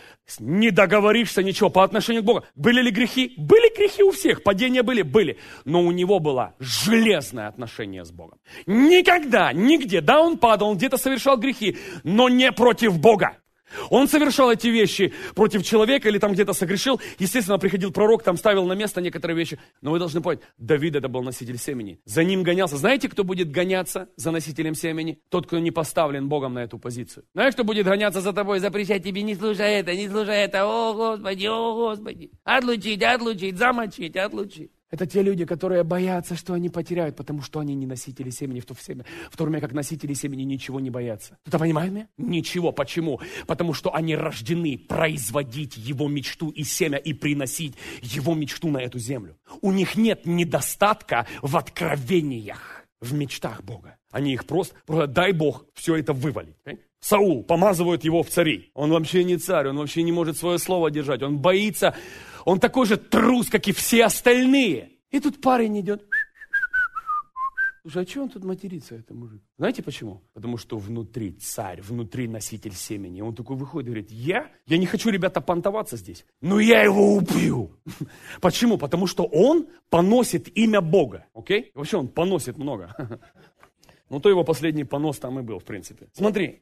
Не договоришься ничего по отношению к Богу. Были ли грехи? Были грехи у всех. Падения были? Были. Но у него было железное отношение с Богом. Никогда, нигде. Да, он падал, он где-то совершал грехи, но не против Бога. Он совершал эти вещи против человека или там где-то согрешил. Естественно, приходил пророк, там ставил на место некоторые вещи. Но вы должны понять, Давид это был носитель семени. За ним гонялся. Знаете, кто будет гоняться за носителем семени? Тот, кто не поставлен Богом на эту позицию. Знаешь, кто будет гоняться за тобой, запрещать тебе, не слушай это, не слушай это. О, Господи, о, Господи. Отлучить, отлучить, замочить, отлучить. Это те люди, которые боятся, что они потеряют, потому что они не носители семени, в то, время, в то время как носители семени ничего не боятся. Кто-то понимает меня? Ничего. Почему? Потому что они рождены производить его мечту и семя и приносить его мечту на эту землю. У них нет недостатка в откровениях, в мечтах Бога. Они их просто, просто дай Бог все это вывалить. Саул, помазывают его в цари. Он вообще не царь, он вообще не может свое слово держать. Он боится, он такой же трус, как и все остальные. И тут парень идет. Слушай, а что он тут матерится, это мужик? Знаете почему? Потому что внутри царь, внутри носитель семени. Он такой выходит и говорит, я? Я не хочу, ребята, понтоваться здесь, но я его убью. Почему? Потому что он поносит имя Бога. Окей? Вообще он поносит много. Ну, то его последний понос там и был, в принципе. Смотри,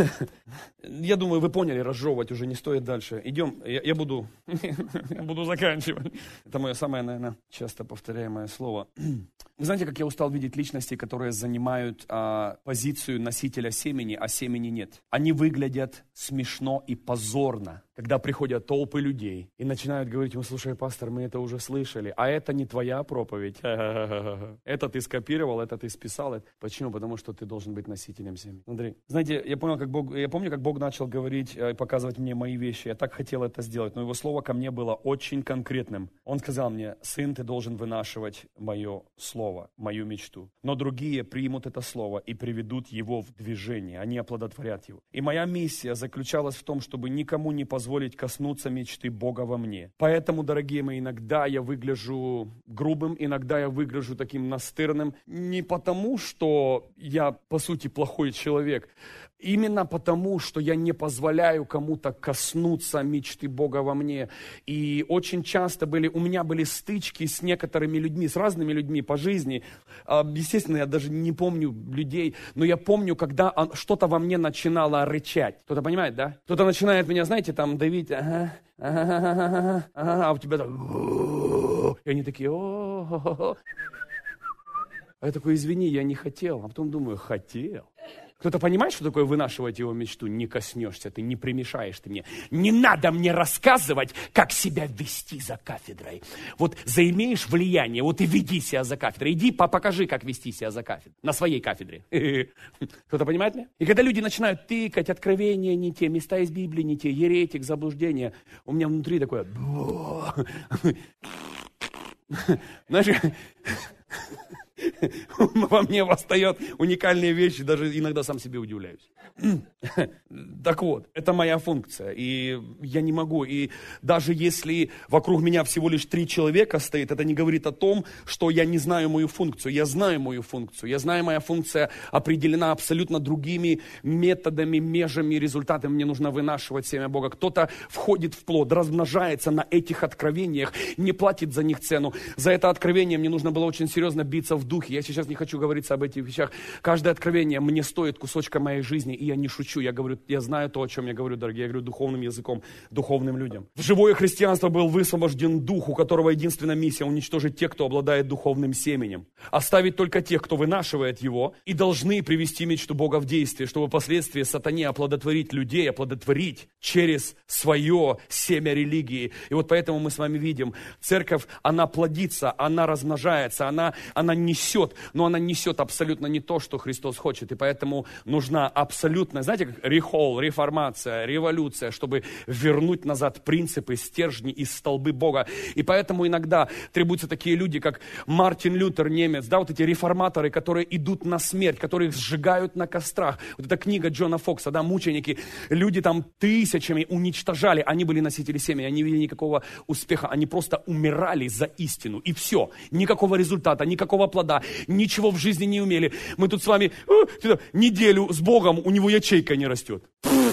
я думаю, вы поняли, разжевывать уже не стоит дальше. Идем, я, я буду, я буду заканчивать. Это мое самое, наверное, часто повторяемое слово. Вы знаете, как я устал видеть личности, которые занимают а, позицию носителя семени, а семени нет. Они выглядят смешно и позорно, когда приходят толпы людей и начинают говорить ему, слушай, пастор, мы это уже слышали, а это не твоя проповедь. Это ты скопировал, это ты списал. Почему? Потому что ты должен быть носителем семени. Смотри, знаете, я понял, как Бог, я помню, как Бог начал говорить и показывать мне мои вещи. Я так хотел это сделать, но его слово ко мне было очень конкретным. Он сказал мне, сын, ты должен вынашивать мое слово, мою мечту. Но другие примут это слово и приведут его в движение, они оплодотворят его. И моя миссия заключалась в том, чтобы никому не позволить коснуться мечты Бога во мне. Поэтому, дорогие мои, иногда я выгляжу грубым, иногда я выгляжу таким настырным. Не потому, что я, по сути, плохой человек. Именно потому, что я не позволяю кому-то коснуться мечты Бога во мне. И очень часто были, у меня были стычки с некоторыми людьми, с разными людьми по жизни. Естественно, я даже не помню людей, но я помню, когда что-то во мне начинало рычать. Кто-то понимает, да? Кто-то начинает меня, знаете, там давить, ага, ага, ага, ага, а у тебя так, и они такие, о-о-о. А я такой, извини, я не хотел. А потом думаю, хотел. Кто-то понимает, что такое вынашивать его мечту? Не коснешься ты, не примешаешь ты мне. Не надо мне рассказывать, как себя вести за кафедрой. Вот заимеешь влияние, вот и веди себя за кафедрой. Иди покажи, как вести себя за кафедрой. На своей кафедре. Кто-то понимает меня? И когда люди начинают тыкать, откровения не те, места из Библии не те, еретик, заблуждение, у меня внутри такое... Знаешь... Во мне восстает уникальные вещи, даже иногда сам себе удивляюсь. Так вот, это моя функция, и я не могу, и даже если вокруг меня всего лишь три человека стоит, это не говорит о том, что я не знаю мою функцию. Я знаю мою функцию, я знаю, моя функция определена абсолютно другими методами, межами, результатами. Мне нужно вынашивать семя Бога. Кто-то входит в плод, размножается на этих откровениях, не платит за них цену. За это откровение мне нужно было очень серьезно биться в духе. Я сейчас не хочу говорить об этих вещах. Каждое откровение мне стоит кусочка моей жизни, и я не шучу. Я говорю, я знаю то, о чем я говорю, дорогие. Я говорю духовным языком, духовным людям. В живое христианство был высвобожден дух, у которого единственная миссия — уничтожить тех, кто обладает духовным семенем. Оставить только тех, кто вынашивает его, и должны привести мечту Бога в действие, чтобы впоследствии сатане оплодотворить людей, оплодотворить через свое семя религии. И вот поэтому мы с вами видим, церковь, она плодится, она размножается, она, она несет, но она несет абсолютно не то, что Христос хочет. И поэтому нужна абсолютно, знаете, как рехол, реформация, революция, чтобы вернуть назад принципы, стержни и столбы Бога. И поэтому иногда требуются такие люди, как Мартин Лютер, немец, да, вот эти реформаторы, которые идут на смерть, которые их сжигают на кострах. Вот эта книга Джона Фокса, да, мученики, люди там тысячами уничтожали, они были носители семени, они не видели никакого успеха, они просто умирали за истину, и все. Никакого результата, никакого плода, ничего в жизни не умели. Мы тут с вами э, неделю с Богом, у него ячейка не растет.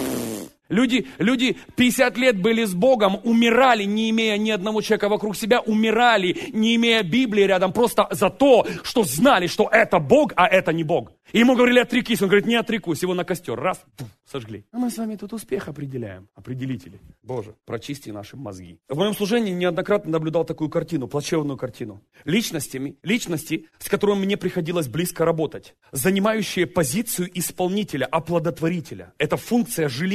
Люди, люди пятьдесят лет были с Богом, умирали, не имея ни одного человека вокруг себя, умирали, не имея Библии рядом, просто за то, что знали, что это Бог, а это не Бог. И ему говорили, отрекись, он говорит, не отрекусь, его на костер, раз, сожгли. А мы с вами тут успех определяем, определители. Боже, прочисти наши мозги. В моем служении неоднократно наблюдал такую картину, плачевную картину. Личностями, личности, с которыми мне приходилось близко работать, занимающие позицию исполнителя, оплодотворителя. Это функция железная и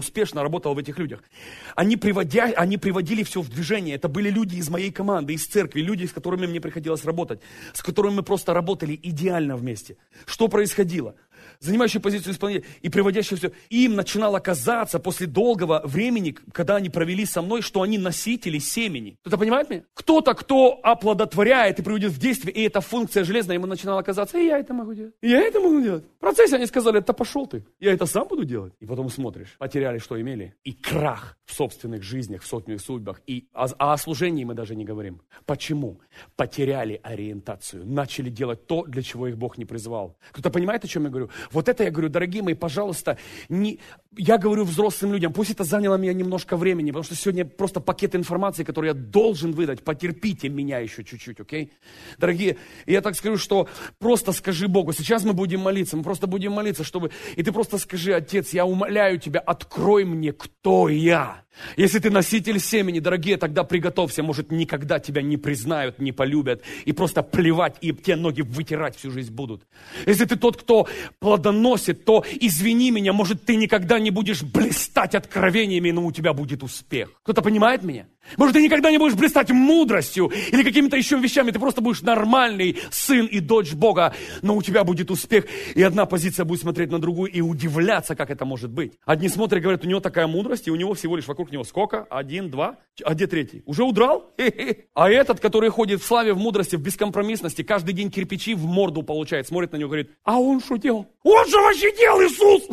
успешно работало в этих людях. Они, приводя, они приводили все в движение. Это были люди из моей команды, из церкви, люди, с которыми мне приходилось работать, с которыми мы просто работали идеально вместе. Что происходило? Занимающие позицию исполнителя и приводящие все, им начинало казаться после долгого времени, когда они провели со мной, что они носители семени. Кто-то понимает меня? Кто-то, кто оплодотворяет и приводит в действие, и эта функция железная, ему начинало казаться, и я это могу делать, и я это могу делать. В процессе они сказали, да пошел ты, я это сам буду делать. И потом смотришь, потеряли, что имели, и крах в собственных жизнях, в собственных судьбах, и о, а о служении мы даже не говорим. Почему? Потеряли ориентацию, начали делать то, для чего их Бог не призвал. Кто-то понимает, о чем я говорю? Вот это я говорю, дорогие мои, пожалуйста, не... я говорю взрослым людям, пусть это заняло меня немножко времени, потому что сегодня просто пакет информации, который я должен выдать, потерпите меня еще чуть-чуть, окей? Дорогие, я так скажу, что просто скажи Богу, сейчас мы будем молиться, мы просто будем молиться, чтобы... И ты просто скажи, Отец, я умоляю тебя, открой мне, кто я. Если ты носитель семени, дорогие, тогда приготовься, может, никогда тебя не признают, не полюбят, и просто плевать, и те ноги вытирать всю жизнь будут. Если ты тот, кто плодоносит, то, извини меня, может, ты никогда не будешь блистать откровениями, но у тебя будет успех. Кто-то понимает меня? Может, ты никогда не будешь блистать мудростью или какими-то еще вещами, ты просто будешь нормальный сын и дочь Бога, но у тебя будет успех, и одна позиция будет смотреть на другую и удивляться, как это может быть. Одни смотрят и говорят, у него такая мудрость, и у него всего лишь вокруг него сколько? Один, два, а где третий? Уже удрал? Хе-хе. А этот, который ходит в славе, в мудрости, в бескомпромиссности, каждый день кирпичи в морду получает, смотрит на него и говорит, а он что делал? Он же вообще делал, Иисус!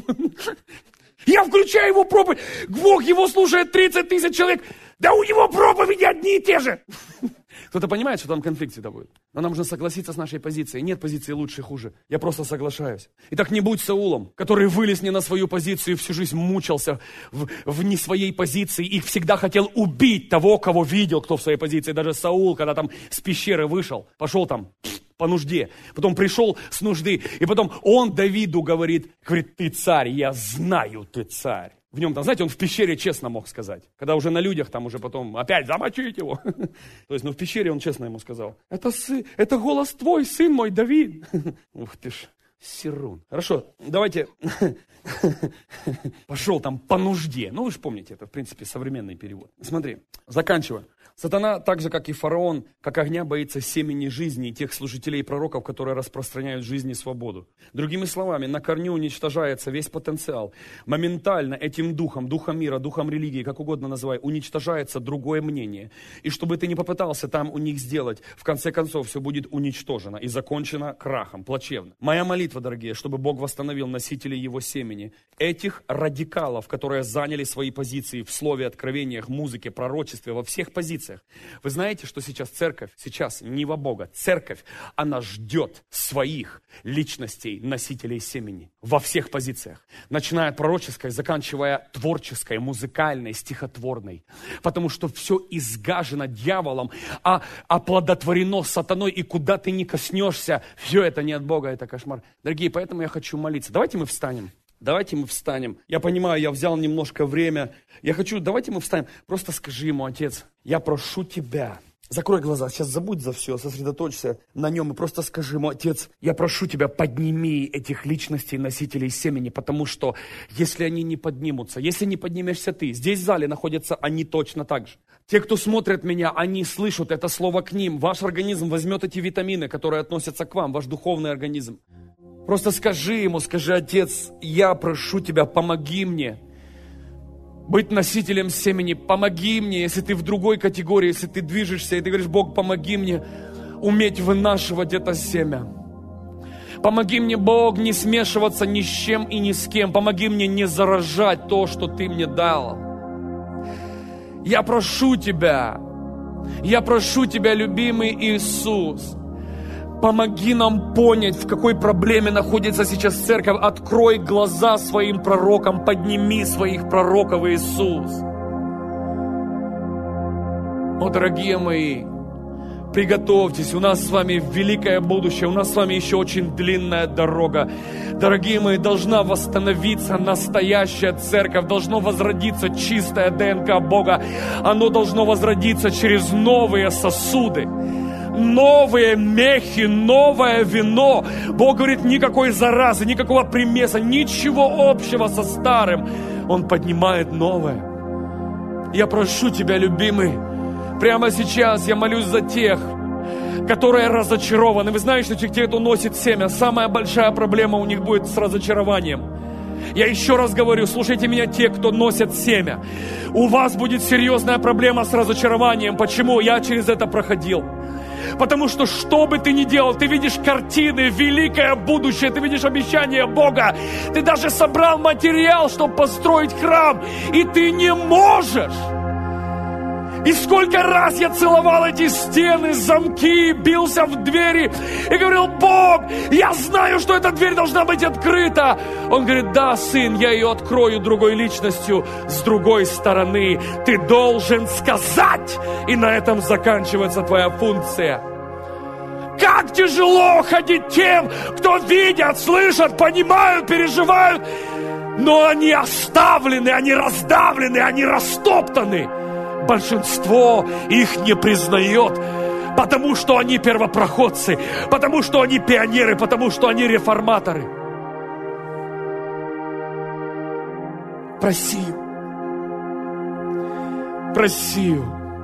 Я включаю его проповедь, Бог его слушает тридцать тысяч человек, да у него проповеди одни и те же. Кто-то понимает, что там конфликт всегда будет. Но нам нужно согласиться с нашей позицией. Нет позиции лучше и хуже. Я просто соглашаюсь. Итак, не будь Саулом, который вылез не на свою позицию и всю жизнь мучился в, в не своей позиции и всегда хотел убить того, кого видел, кто в своей позиции. Даже Саул, когда там с пещеры вышел, пошел там по нужде. Потом пришел с нужды. И потом он Давиду говорит, говорит, ты царь, я знаю, ты царь. В нем, там, знаете, он в пещере честно мог сказать. Когда уже на людях, там уже потом опять замочить его. То есть, ну в пещере он честно ему сказал. Это, сы, это голос твой, сын мой, Давид. Ух ты ж, Сирун. Хорошо, давайте. Пошел там по нужде. Ну вы же помните, это в принципе современный перевод. Смотри, заканчиваю. Сатана, так же, как и фараон, как огня боится семени жизни и тех служителей и пророков, которые распространяют жизнь и свободу. Другими словами, на корню уничтожается весь потенциал. Моментально этим духом, духом мира, духом религии, как угодно называй, уничтожается другое мнение. И чтобы ты не попытался там у них сделать, в конце концов все будет уничтожено и закончено крахом, плачевно. Моя молитва, дорогие, чтобы Бог восстановил носителей его семени. Этих радикалов, которые заняли свои позиции в слове, откровениях, музыке, пророчестве, во всех позициях. Вы знаете, что сейчас церковь, сейчас не во Бога, церковь, она ждет своих личностей, носителей семени во всех позициях. Начиная от пророческой, заканчивая творческой, музыкальной, стихотворной. Потому что все изгажено дьяволом, а оплодотворено сатаной, и куда ты не коснешься, все это не от Бога, это кошмар. Дорогие, поэтому я хочу молиться. Давайте мы встанем. Давайте мы встанем. Я понимаю, я взял немножко время. Я хочу, давайте мы встанем. Просто скажи ему, Отец, я прошу тебя. Закрой глаза, сейчас забудь за все, сосредоточься на нем и просто скажи ему, Отец, я прошу тебя, подними этих личностей, носителей семени, потому что если они не поднимутся, если не поднимешься ты, здесь в зале находятся они точно так же. Те, кто смотрят меня, они слышат это слово к ним. Ваш организм возьмет эти витамины, которые относятся к вам, ваш духовный организм. Просто скажи ему, скажи, Отец, я прошу тебя, помоги мне быть носителем семени, помоги мне, если ты в другой категории, если ты движешься, и ты говоришь, Бог, помоги мне уметь вынашивать это семя. Помоги мне, Бог, не смешиваться ни с чем и ни с кем. Помоги мне не заражать то, что ты мне дал. Я прошу тебя, я прошу тебя, любимый Иисус, помоги нам понять, в какой проблеме находится сейчас церковь. Открой глаза своим пророкам, подними своих пророков, Иисус. О, дорогие мои, приготовьтесь, у нас с вами великое будущее, у нас с вами еще очень длинная дорога. Дорогие мои, должна восстановиться настоящая церковь, должно возродиться чистая ДНК Бога. Оно должно возродиться через новые сосуды. Новые мехи, новое вино. Бог говорит, никакой заразы, никакого примеса, ничего общего со старым. Он поднимает новое. Я прошу Тебя, любимый, прямо сейчас я молюсь за тех, которые разочарованы. Вы знаете, что те, кто носит семя, самая большая проблема у них будет с разочарованием. Я еще раз говорю, слушайте меня, те, кто носят семя. У вас будет серьезная проблема с разочарованием. Почему? Я через это проходил. Потому что, что бы ты ни делал, ты видишь картины, великое будущее, ты видишь обещание Бога. Ты даже собрал материал, чтобы построить храм, и ты не можешь. И сколько раз я целовал эти стены, замки, бился в двери и говорил: Бог, я знаю, что эта дверь должна быть открыта. Он говорит: да, сын, я ее открою другой личностью с другой стороны. Ты должен сказать, и на этом заканчивается твоя функция. Как тяжело ходить тем, кто видят, слышат, понимают, переживают, но они оставлены, они раздавлены, они растоптаны. Большинство их не признает, потому что они первопроходцы, потому что они пионеры, потому что они реформаторы. Проси. Проси.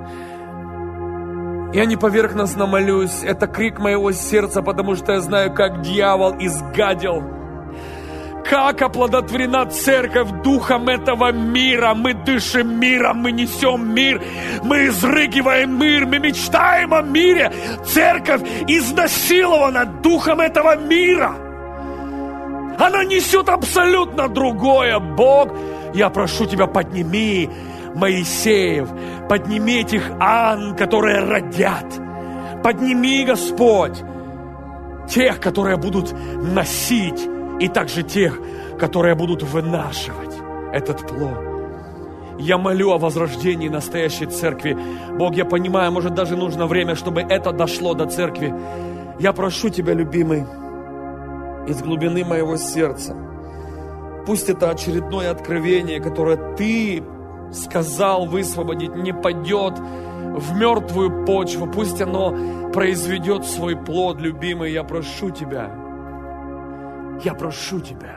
Я не поверхностно молюсь, это крик моего сердца, потому что я знаю, как дьявол изгадил. Как оплодотворена церковь духом этого мира. Мы дышим миром, мы несем мир, мы изрыгиваем мир, мы мечтаем о мире. Церковь изнасилована духом этого мира. Она несет абсолютно другое. Бог, я прошу Тебя, подними Моисеев, подними этих Анн, которые родят. Подними, Господь, тех, которые будут носить, и также тех, которые будут вынашивать этот плод. Я молю о возрождении настоящей церкви. Бог, я понимаю, может, даже нужно время, чтобы это дошло до церкви. Я прошу Тебя, любимый, из глубины моего сердца, пусть это очередное откровение, которое Ты сказал высвободить, не падет в мертвую почву. Пусть оно произведет свой плод, любимый. Я прошу Тебя. Я прошу Тебя,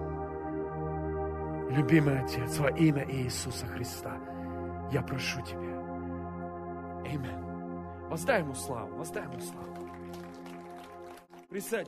любимый Отец, во имя Иисуса Христа, я прошу Тебя. Аминь. Воздай Ему славу, воздай Ему славу. Присядь.